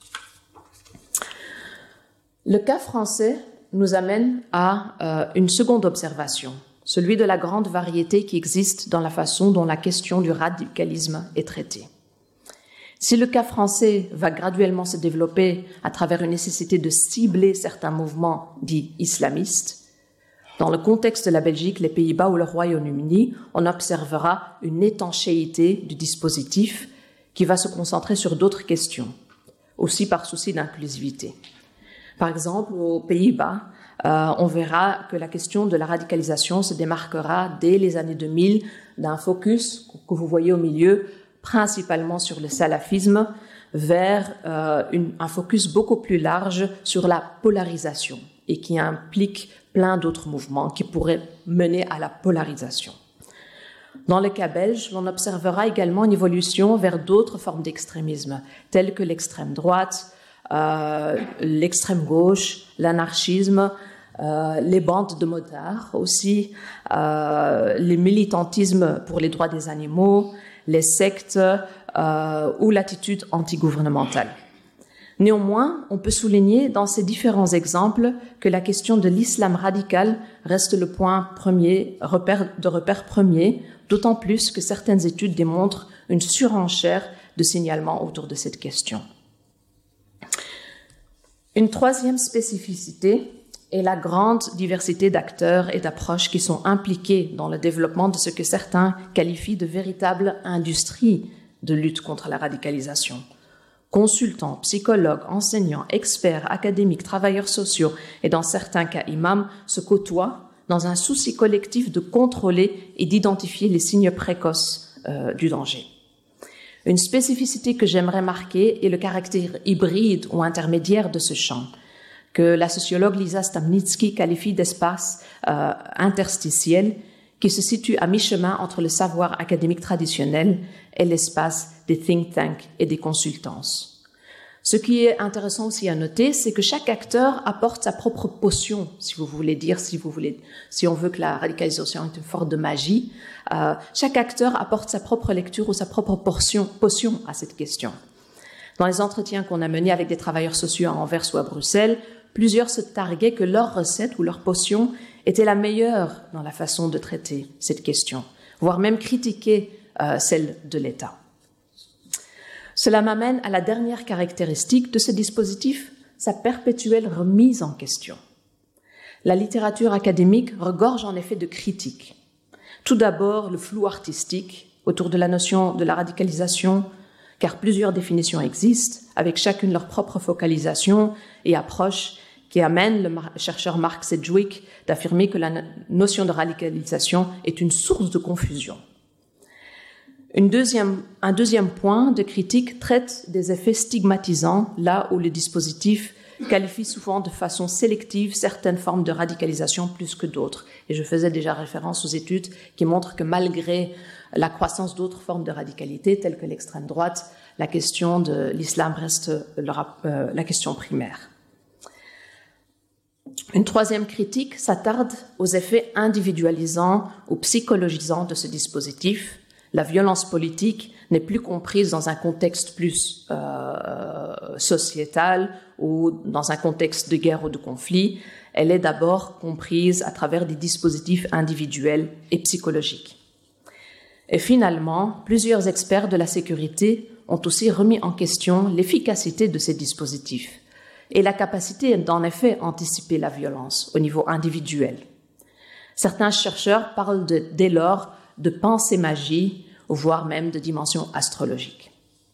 Le cas français nous amène à euh, une seconde observation, celui de la grande variété qui existe dans la façon dont la question du radicalisme est traitée. Si le cas français va graduellement se développer à travers une nécessité de cibler certains mouvements dits islamistes, Dans le contexte de la Belgique, les Pays-Bas ou le Royaume-Uni, on observera une étanchéité du dispositif qui va se concentrer sur d'autres questions, aussi par souci d'inclusivité. Par exemple, aux Pays-Bas, euh, on verra que la question de la radicalisation se démarquera dès les années deux mille d'un focus que vous voyez au milieu, principalement sur le salafisme, vers euh, une, un focus beaucoup plus large sur la polarisation et qui implique plein d'autres mouvements qui pourraient mener à la polarisation. Dans le cas belge, on observera également une évolution vers d'autres formes d'extrémisme, telles que l'extrême droite, euh, l'extrême gauche, l'anarchisme, euh, les bandes de motards aussi, euh, les militantismes pour les droits des animaux, les sectes euh, ou l'attitude antigouvernementale. Néanmoins, on peut souligner dans ces différents exemples que la question de l'islam radical reste le point premier, repère, de repère premier, d'autant plus que certaines études démontrent une surenchère de signalements autour de cette question. Une troisième spécificité est la grande diversité d'acteurs et d'approches qui sont impliqués dans le développement de ce que certains qualifient de véritable industrie de lutte contre la radicalisation. Consultants, psychologues, enseignants, experts, académiques, travailleurs sociaux et dans certains cas imams se côtoient dans un souci collectif de contrôler et d'identifier les signes précoces euh, du danger. Une spécificité que j'aimerais marquer est le caractère hybride ou intermédiaire de ce champ, que la sociologue Lisa Stamnitsky qualifie d'espace euh, interstitiel qui se situe à mi-chemin entre le savoir académique traditionnel et l'espace des think tanks et des consultances. Ce qui est intéressant aussi à noter, c'est que chaque acteur apporte sa propre potion, si vous voulez dire, si vous voulez, si on veut que la radicalisation est une forme de magie. Euh, chaque acteur apporte sa propre lecture ou sa propre portion, potion à cette question. Dans les entretiens qu'on a menés avec des travailleurs sociaux à Anvers ou à Bruxelles, plusieurs se targuaient que leur recette ou leur potion était la meilleure dans la façon de traiter cette question, voire même critiquer euh, celle de l'État. Cela m'amène à la dernière caractéristique de ce dispositif, sa perpétuelle remise en question. La littérature académique regorge en effet de critiques. Tout d'abord, le flou artistique autour de la notion de la radicalisation, car plusieurs définitions existent, avec chacune leur propre focalisation et approche, qui amène le chercheur Mark Sedgwick d'affirmer que la notion de radicalisation est une source de confusion. Une deuxième, un deuxième point de critique traite des effets stigmatisants, là où le dispositif qualifie souvent de façon sélective certaines formes de radicalisation plus que d'autres. Et je faisais déjà référence aux études qui montrent que malgré la croissance d'autres formes de radicalité, telles que l'extrême droite, la question de l'islam reste le, euh, la question primaire. Une troisième critique s'attarde aux effets individualisants ou psychologisants de ce dispositif. La violence politique n'est plus comprise dans un contexte plus euh, sociétal ou dans un contexte de guerre ou de conflit. Elle est d'abord comprise à travers des dispositifs individuels et psychologiques. Et finalement, plusieurs experts de la sécurité ont aussi remis en question l'efficacité de ces dispositifs et la capacité d'en effet anticiper la violence au niveau individuel. Certains chercheurs parlent de, dès lors de pensée-magie, voire même de dimension astrologique.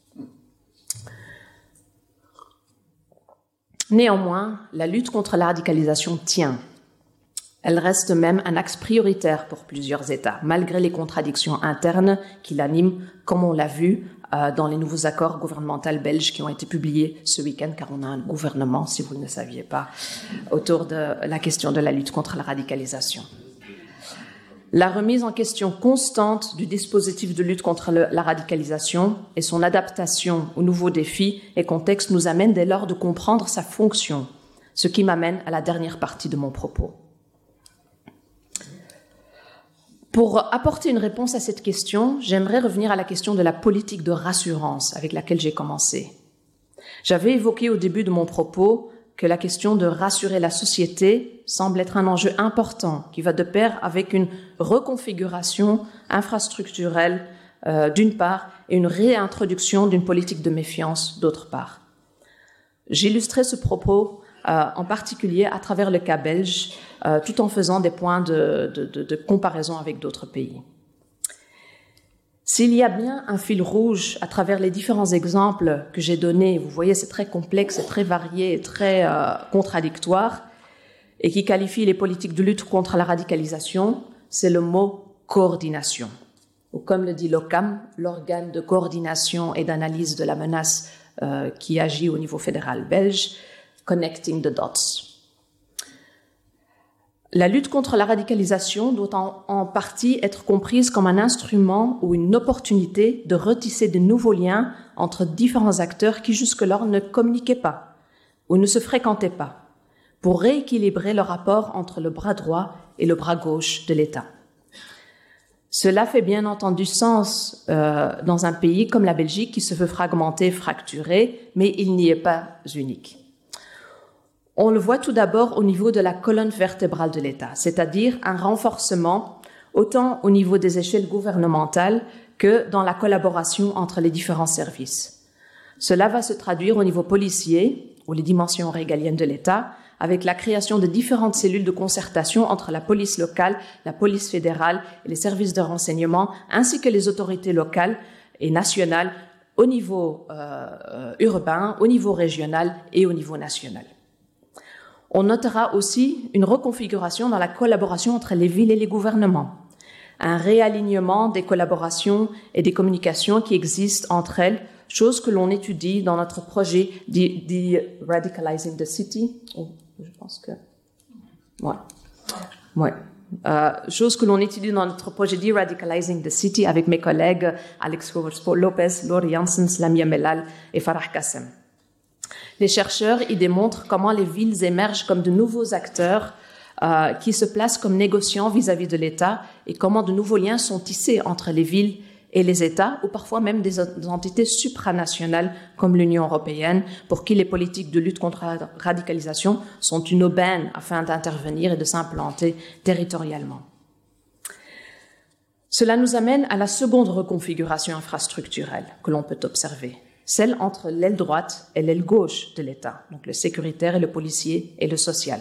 Néanmoins, la lutte contre la radicalisation tient. Elle reste même un axe prioritaire pour plusieurs États, malgré les contradictions internes qui l'animent, comme on l'a vu euh, dans les nouveaux accords gouvernementaux belges qui ont été publiés ce week-end, car on a un gouvernement, si vous ne le saviez pas, autour de la question de la lutte contre la radicalisation. La remise en question constante du dispositif de lutte contre le, la radicalisation et son adaptation aux nouveaux défis et contextes nous amène dès lors de comprendre sa fonction, ce qui m'amène à la dernière partie de mon propos. Pour apporter une réponse à cette question, j'aimerais revenir à la question de la politique de rassurance avec laquelle j'ai commencé. J'avais évoqué au début de mon propos que la question de rassurer la société semble être un enjeu important qui va de pair avec une reconfiguration infrastructurelle euh, d'une part et une réintroduction d'une politique de méfiance d'autre part. J'illustrais ce propos euh, en particulier à travers le cas belge, euh, tout en faisant des points de, de, de, de comparaison avec d'autres pays. S'il y a bien un fil rouge à travers les différents exemples que j'ai donnés, vous voyez, c'est très complexe, c'est très varié, très euh, contradictoire, et qui qualifie les politiques de lutte contre la radicalisation, c'est le mot coordination. Ou comme le dit l'O C A M, l'organe de coordination et d'analyse de la menace euh, qui agit au niveau fédéral belge, Connecting the Dots. La lutte contre la radicalisation doit en, en partie être comprise comme un instrument ou une opportunité de retisser de nouveaux liens entre différents acteurs qui jusque-là ne communiquaient pas ou ne se fréquentaient pas, pour rééquilibrer le rapport entre le bras droit et le bras gauche de l'État. Cela fait bien entendu sens euh, dans un pays comme la Belgique qui se veut fragmenté, fracturé, mais il n'y est pas unique. On le voit tout d'abord au niveau de la colonne vertébrale de l'État, c'est-à-dire un renforcement autant au niveau des échelles gouvernementales que dans la collaboration entre les différents services. Cela va se traduire au niveau policier, ou les dimensions régaliennes de l'État, avec la création de différentes cellules de concertation entre la police locale, la police fédérale et les services de renseignement, ainsi que les autorités locales et nationales au niveau euh, urbain, au niveau régional et au niveau national. On notera aussi une reconfiguration dans la collaboration entre les villes et les gouvernements, un réalignement des collaborations et des communications qui existent entre elles, chose que l'on étudie dans notre projet de Radicalizing the City. Oh, je pense que... Ouais. Ouais. Euh, chose que l'on étudie dans notre projet de Radicalizing the City avec mes collègues Alex Lopez, Laurie Janssens, Lamia Mellal et Farah Kassem. Les chercheurs y démontrent comment les villes émergent comme de nouveaux acteurs euh, qui se placent comme négociants vis-à-vis de l'État et comment de nouveaux liens sont tissés entre les villes et les États ou parfois même des entités supranationales comme l'Union européenne pour qui les politiques de lutte contre la radicalisation sont une aubaine afin d'intervenir et de s'implanter territorialement. Cela nous amène à la seconde reconfiguration infrastructurelle que l'on peut observer, celle entre l'aile droite et l'aile gauche de l'État, donc le sécuritaire et le policier et le social.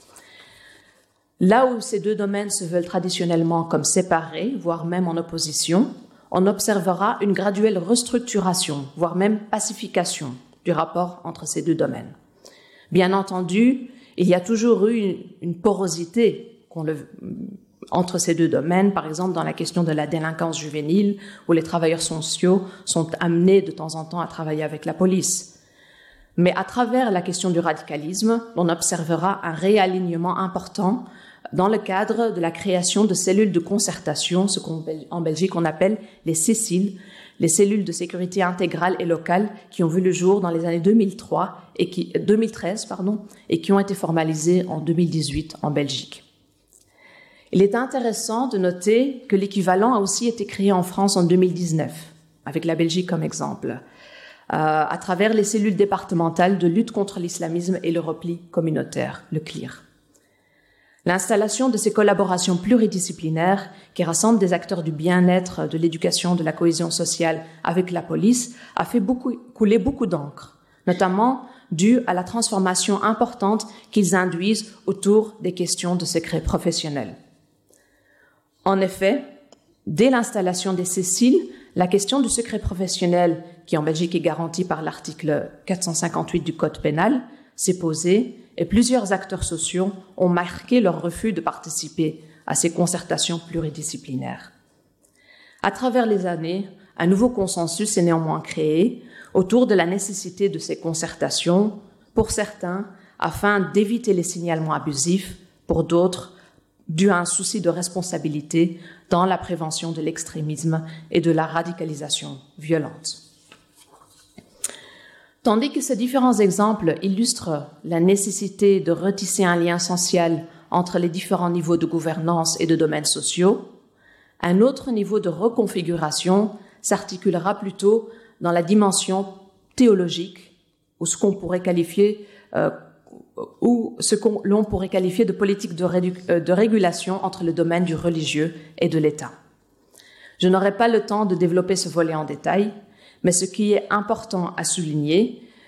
Là où ces deux domaines se veulent traditionnellement comme séparés, voire même en opposition, on observera une graduelle restructuration, voire même pacification du rapport entre ces deux domaines. Bien entendu, il y a toujours eu une, une porosité qu'on le, entre ces deux domaines, par exemple dans la question de la délinquance juvénile, où les travailleurs sociaux sont amenés de temps en temps à travailler avec la police. Mais à travers la question du radicalisme, on observera un réalignement important dans le cadre de la création de cellules de concertation, ce qu'en Belgique on appelle les CECIL, les cellules de sécurité intégrale et locale, qui ont vu le jour dans les années deux mille trois et qui, deux mille treize pardon, et qui ont été formalisées en deux mille dix-huit en Belgique. Il est intéressant de noter que l'équivalent a aussi été créé en France en deux mille dix-neuf, avec la Belgique comme exemple, euh, à travers les cellules départementales de lutte contre l'islamisme et le repli communautaire, le C L I R. L'installation de ces collaborations pluridisciplinaires qui rassemblent des acteurs du bien-être, de l'éducation, de la cohésion sociale avec la police a fait beaucoup, couler beaucoup d'encre, notamment dû à la transformation importante qu'ils induisent autour des questions de secret professionnel. En effet, dès l'installation des CECIL, la question du secret professionnel, qui en Belgique est garantie par l'article quatre cent cinquante-huit du Code pénal, s'est posée et plusieurs acteurs sociaux ont marqué leur refus de participer à ces concertations pluridisciplinaires. À travers les années, un nouveau consensus est néanmoins créé autour de la nécessité de ces concertations, pour certains, afin d'éviter les signalements abusifs, pour d'autres, dû à un souci de responsabilité dans la prévention de l'extrémisme et de la radicalisation violente. Tandis que ces différents exemples illustrent la nécessité de retisser un lien social entre les différents niveaux de gouvernance et de domaines sociaux, un autre niveau de reconfiguration s'articulera plutôt dans la dimension théologique, ou ce qu'on pourrait qualifier, euh, ou ce qu'on l'on pourrait qualifier de politique de, rédu- de régulation entre le domaine du religieux et de l'État. Je n'aurai pas le temps de développer ce volet en détail, mais ce qui est important à souligner,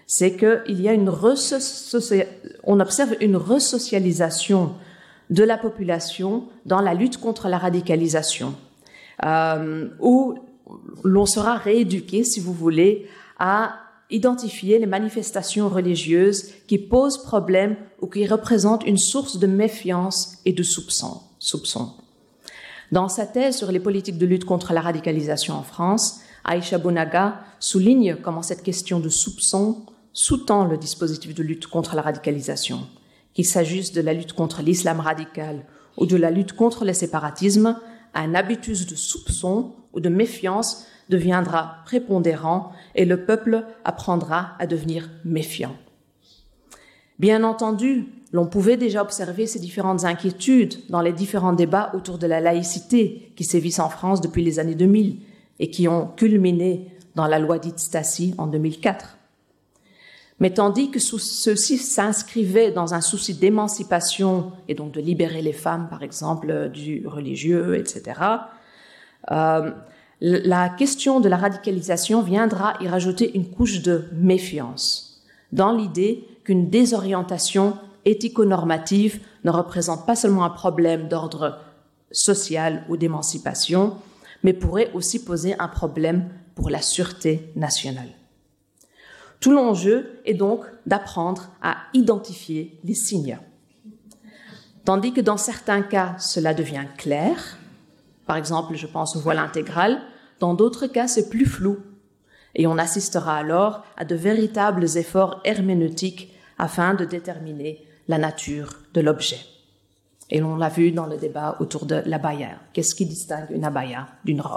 c'est qu'il y a une resocia- on observe une resocialisation de la population dans la lutte contre la radicalisation, euh, où l'on sera rééduqué, si vous voulez, à identifier les manifestations religieuses qui posent problème ou qui représentent une source de méfiance et de soupçon. soupçon. Dans sa thèse sur les politiques de lutte contre la radicalisation en France, Aïcha Bounaga souligne comment cette question de soupçon sous-tend le dispositif de lutte contre la radicalisation. Qu'il s'agisse de la lutte contre l'islam radical ou de la lutte contre le séparatisme, un habitus de soupçon ou de méfiance deviendra prépondérant et le peuple apprendra à devenir méfiant. Bien entendu, l'on pouvait déjà observer ces différentes inquiétudes dans les différents débats autour de la laïcité qui sévissent en France depuis les années deux mille et qui ont culminé dans la loi dite Stassi en deux mille quatre. Mais tandis que ceux-ci s'inscrivaient dans un souci d'émancipation et donc de libérer les femmes, par exemple, du religieux, et cetera, euh, la question de la radicalisation viendra y rajouter une couche de méfiance, dans l'idée qu'une désorientation éthico-normative ne représente pas seulement un problème d'ordre social ou d'émancipation, mais pourrait aussi poser un problème pour la sûreté nationale. Tout l'enjeu est donc d'apprendre à identifier les signes. Tandis que dans certains cas, cela devient clair, par exemple, je pense au voile intégral, dans d'autres cas, c'est plus flou, et on assistera alors à de véritables efforts herméneutiques afin de déterminer la nature de l'objet. Et l'on l'a vu dans le débat autour de l'abaya. Qu'est-ce qui distingue une abaya d'une robe ?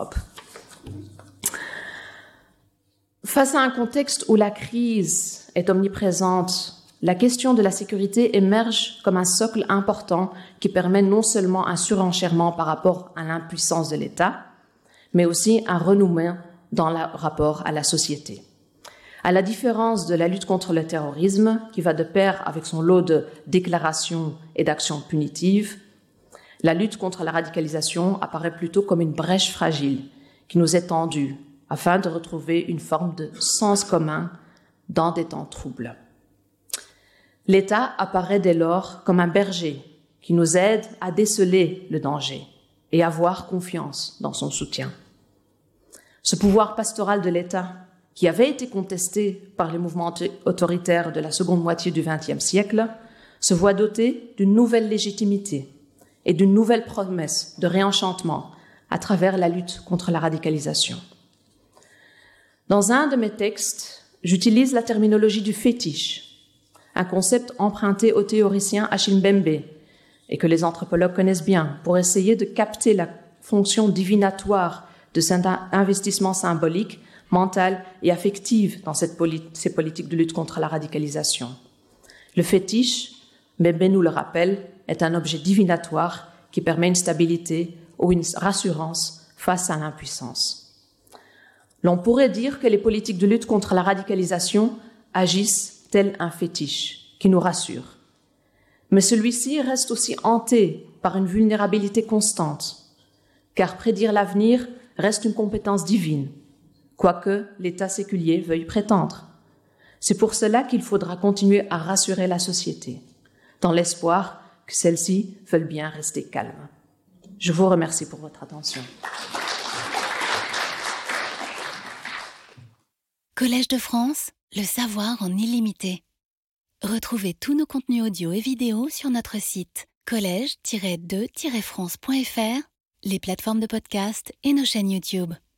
Face à un contexte où la crise est omniprésente, la question de la sécurité émerge comme un socle important qui permet non seulement un surenchèrement par rapport à l'impuissance de l'État, mais aussi un renouement dans le rapport à la société. À la différence de la lutte contre le terrorisme, qui va de pair avec son lot de déclarations et d'actions punitives, la lutte contre la radicalisation apparaît plutôt comme une brèche fragile qui nous est tendue afin de retrouver une forme de sens commun dans des temps troubles. L'État apparaît dès lors comme un berger qui nous aide à déceler le danger et à avoir confiance dans son soutien. Ce pouvoir pastoral de l'État, qui avait été contesté par les mouvements autoritaires de la seconde moitié du vingtième siècle, se voit doté d'une nouvelle légitimité et d'une nouvelle promesse de réenchantement à travers la lutte contre la radicalisation. Dans un de mes textes, j'utilise la terminologie du fétiche, un concept emprunté au théoricien Achille Mbembe et que les anthropologues connaissent bien pour essayer de capter la fonction divinatoire de cet investissement symbolique, mental et affectif dans cette poli- ces politiques de lutte contre la radicalisation. Le fétiche, Mbembe nous le rappelle, est un objet divinatoire qui permet une stabilité ou une rassurance face à l'impuissance. L'on pourrait dire que les politiques de lutte contre la radicalisation agissent tel un fétiche qui nous rassure. Mais celui-ci reste aussi hanté par une vulnérabilité constante, car prédire l'avenir reste une compétence divine, quoique l'État séculier veuille prétendre. C'est pour cela qu'il faudra continuer à rassurer la société, dans l'espoir que celle-ci veuille bien rester calme. Je vous remercie pour votre attention. Collège de France, le savoir en illimité. Retrouvez tous nos contenus audio et vidéo sur notre site collège tiret deux tiret france point f r, les plateformes de podcast et nos chaînes YouTube.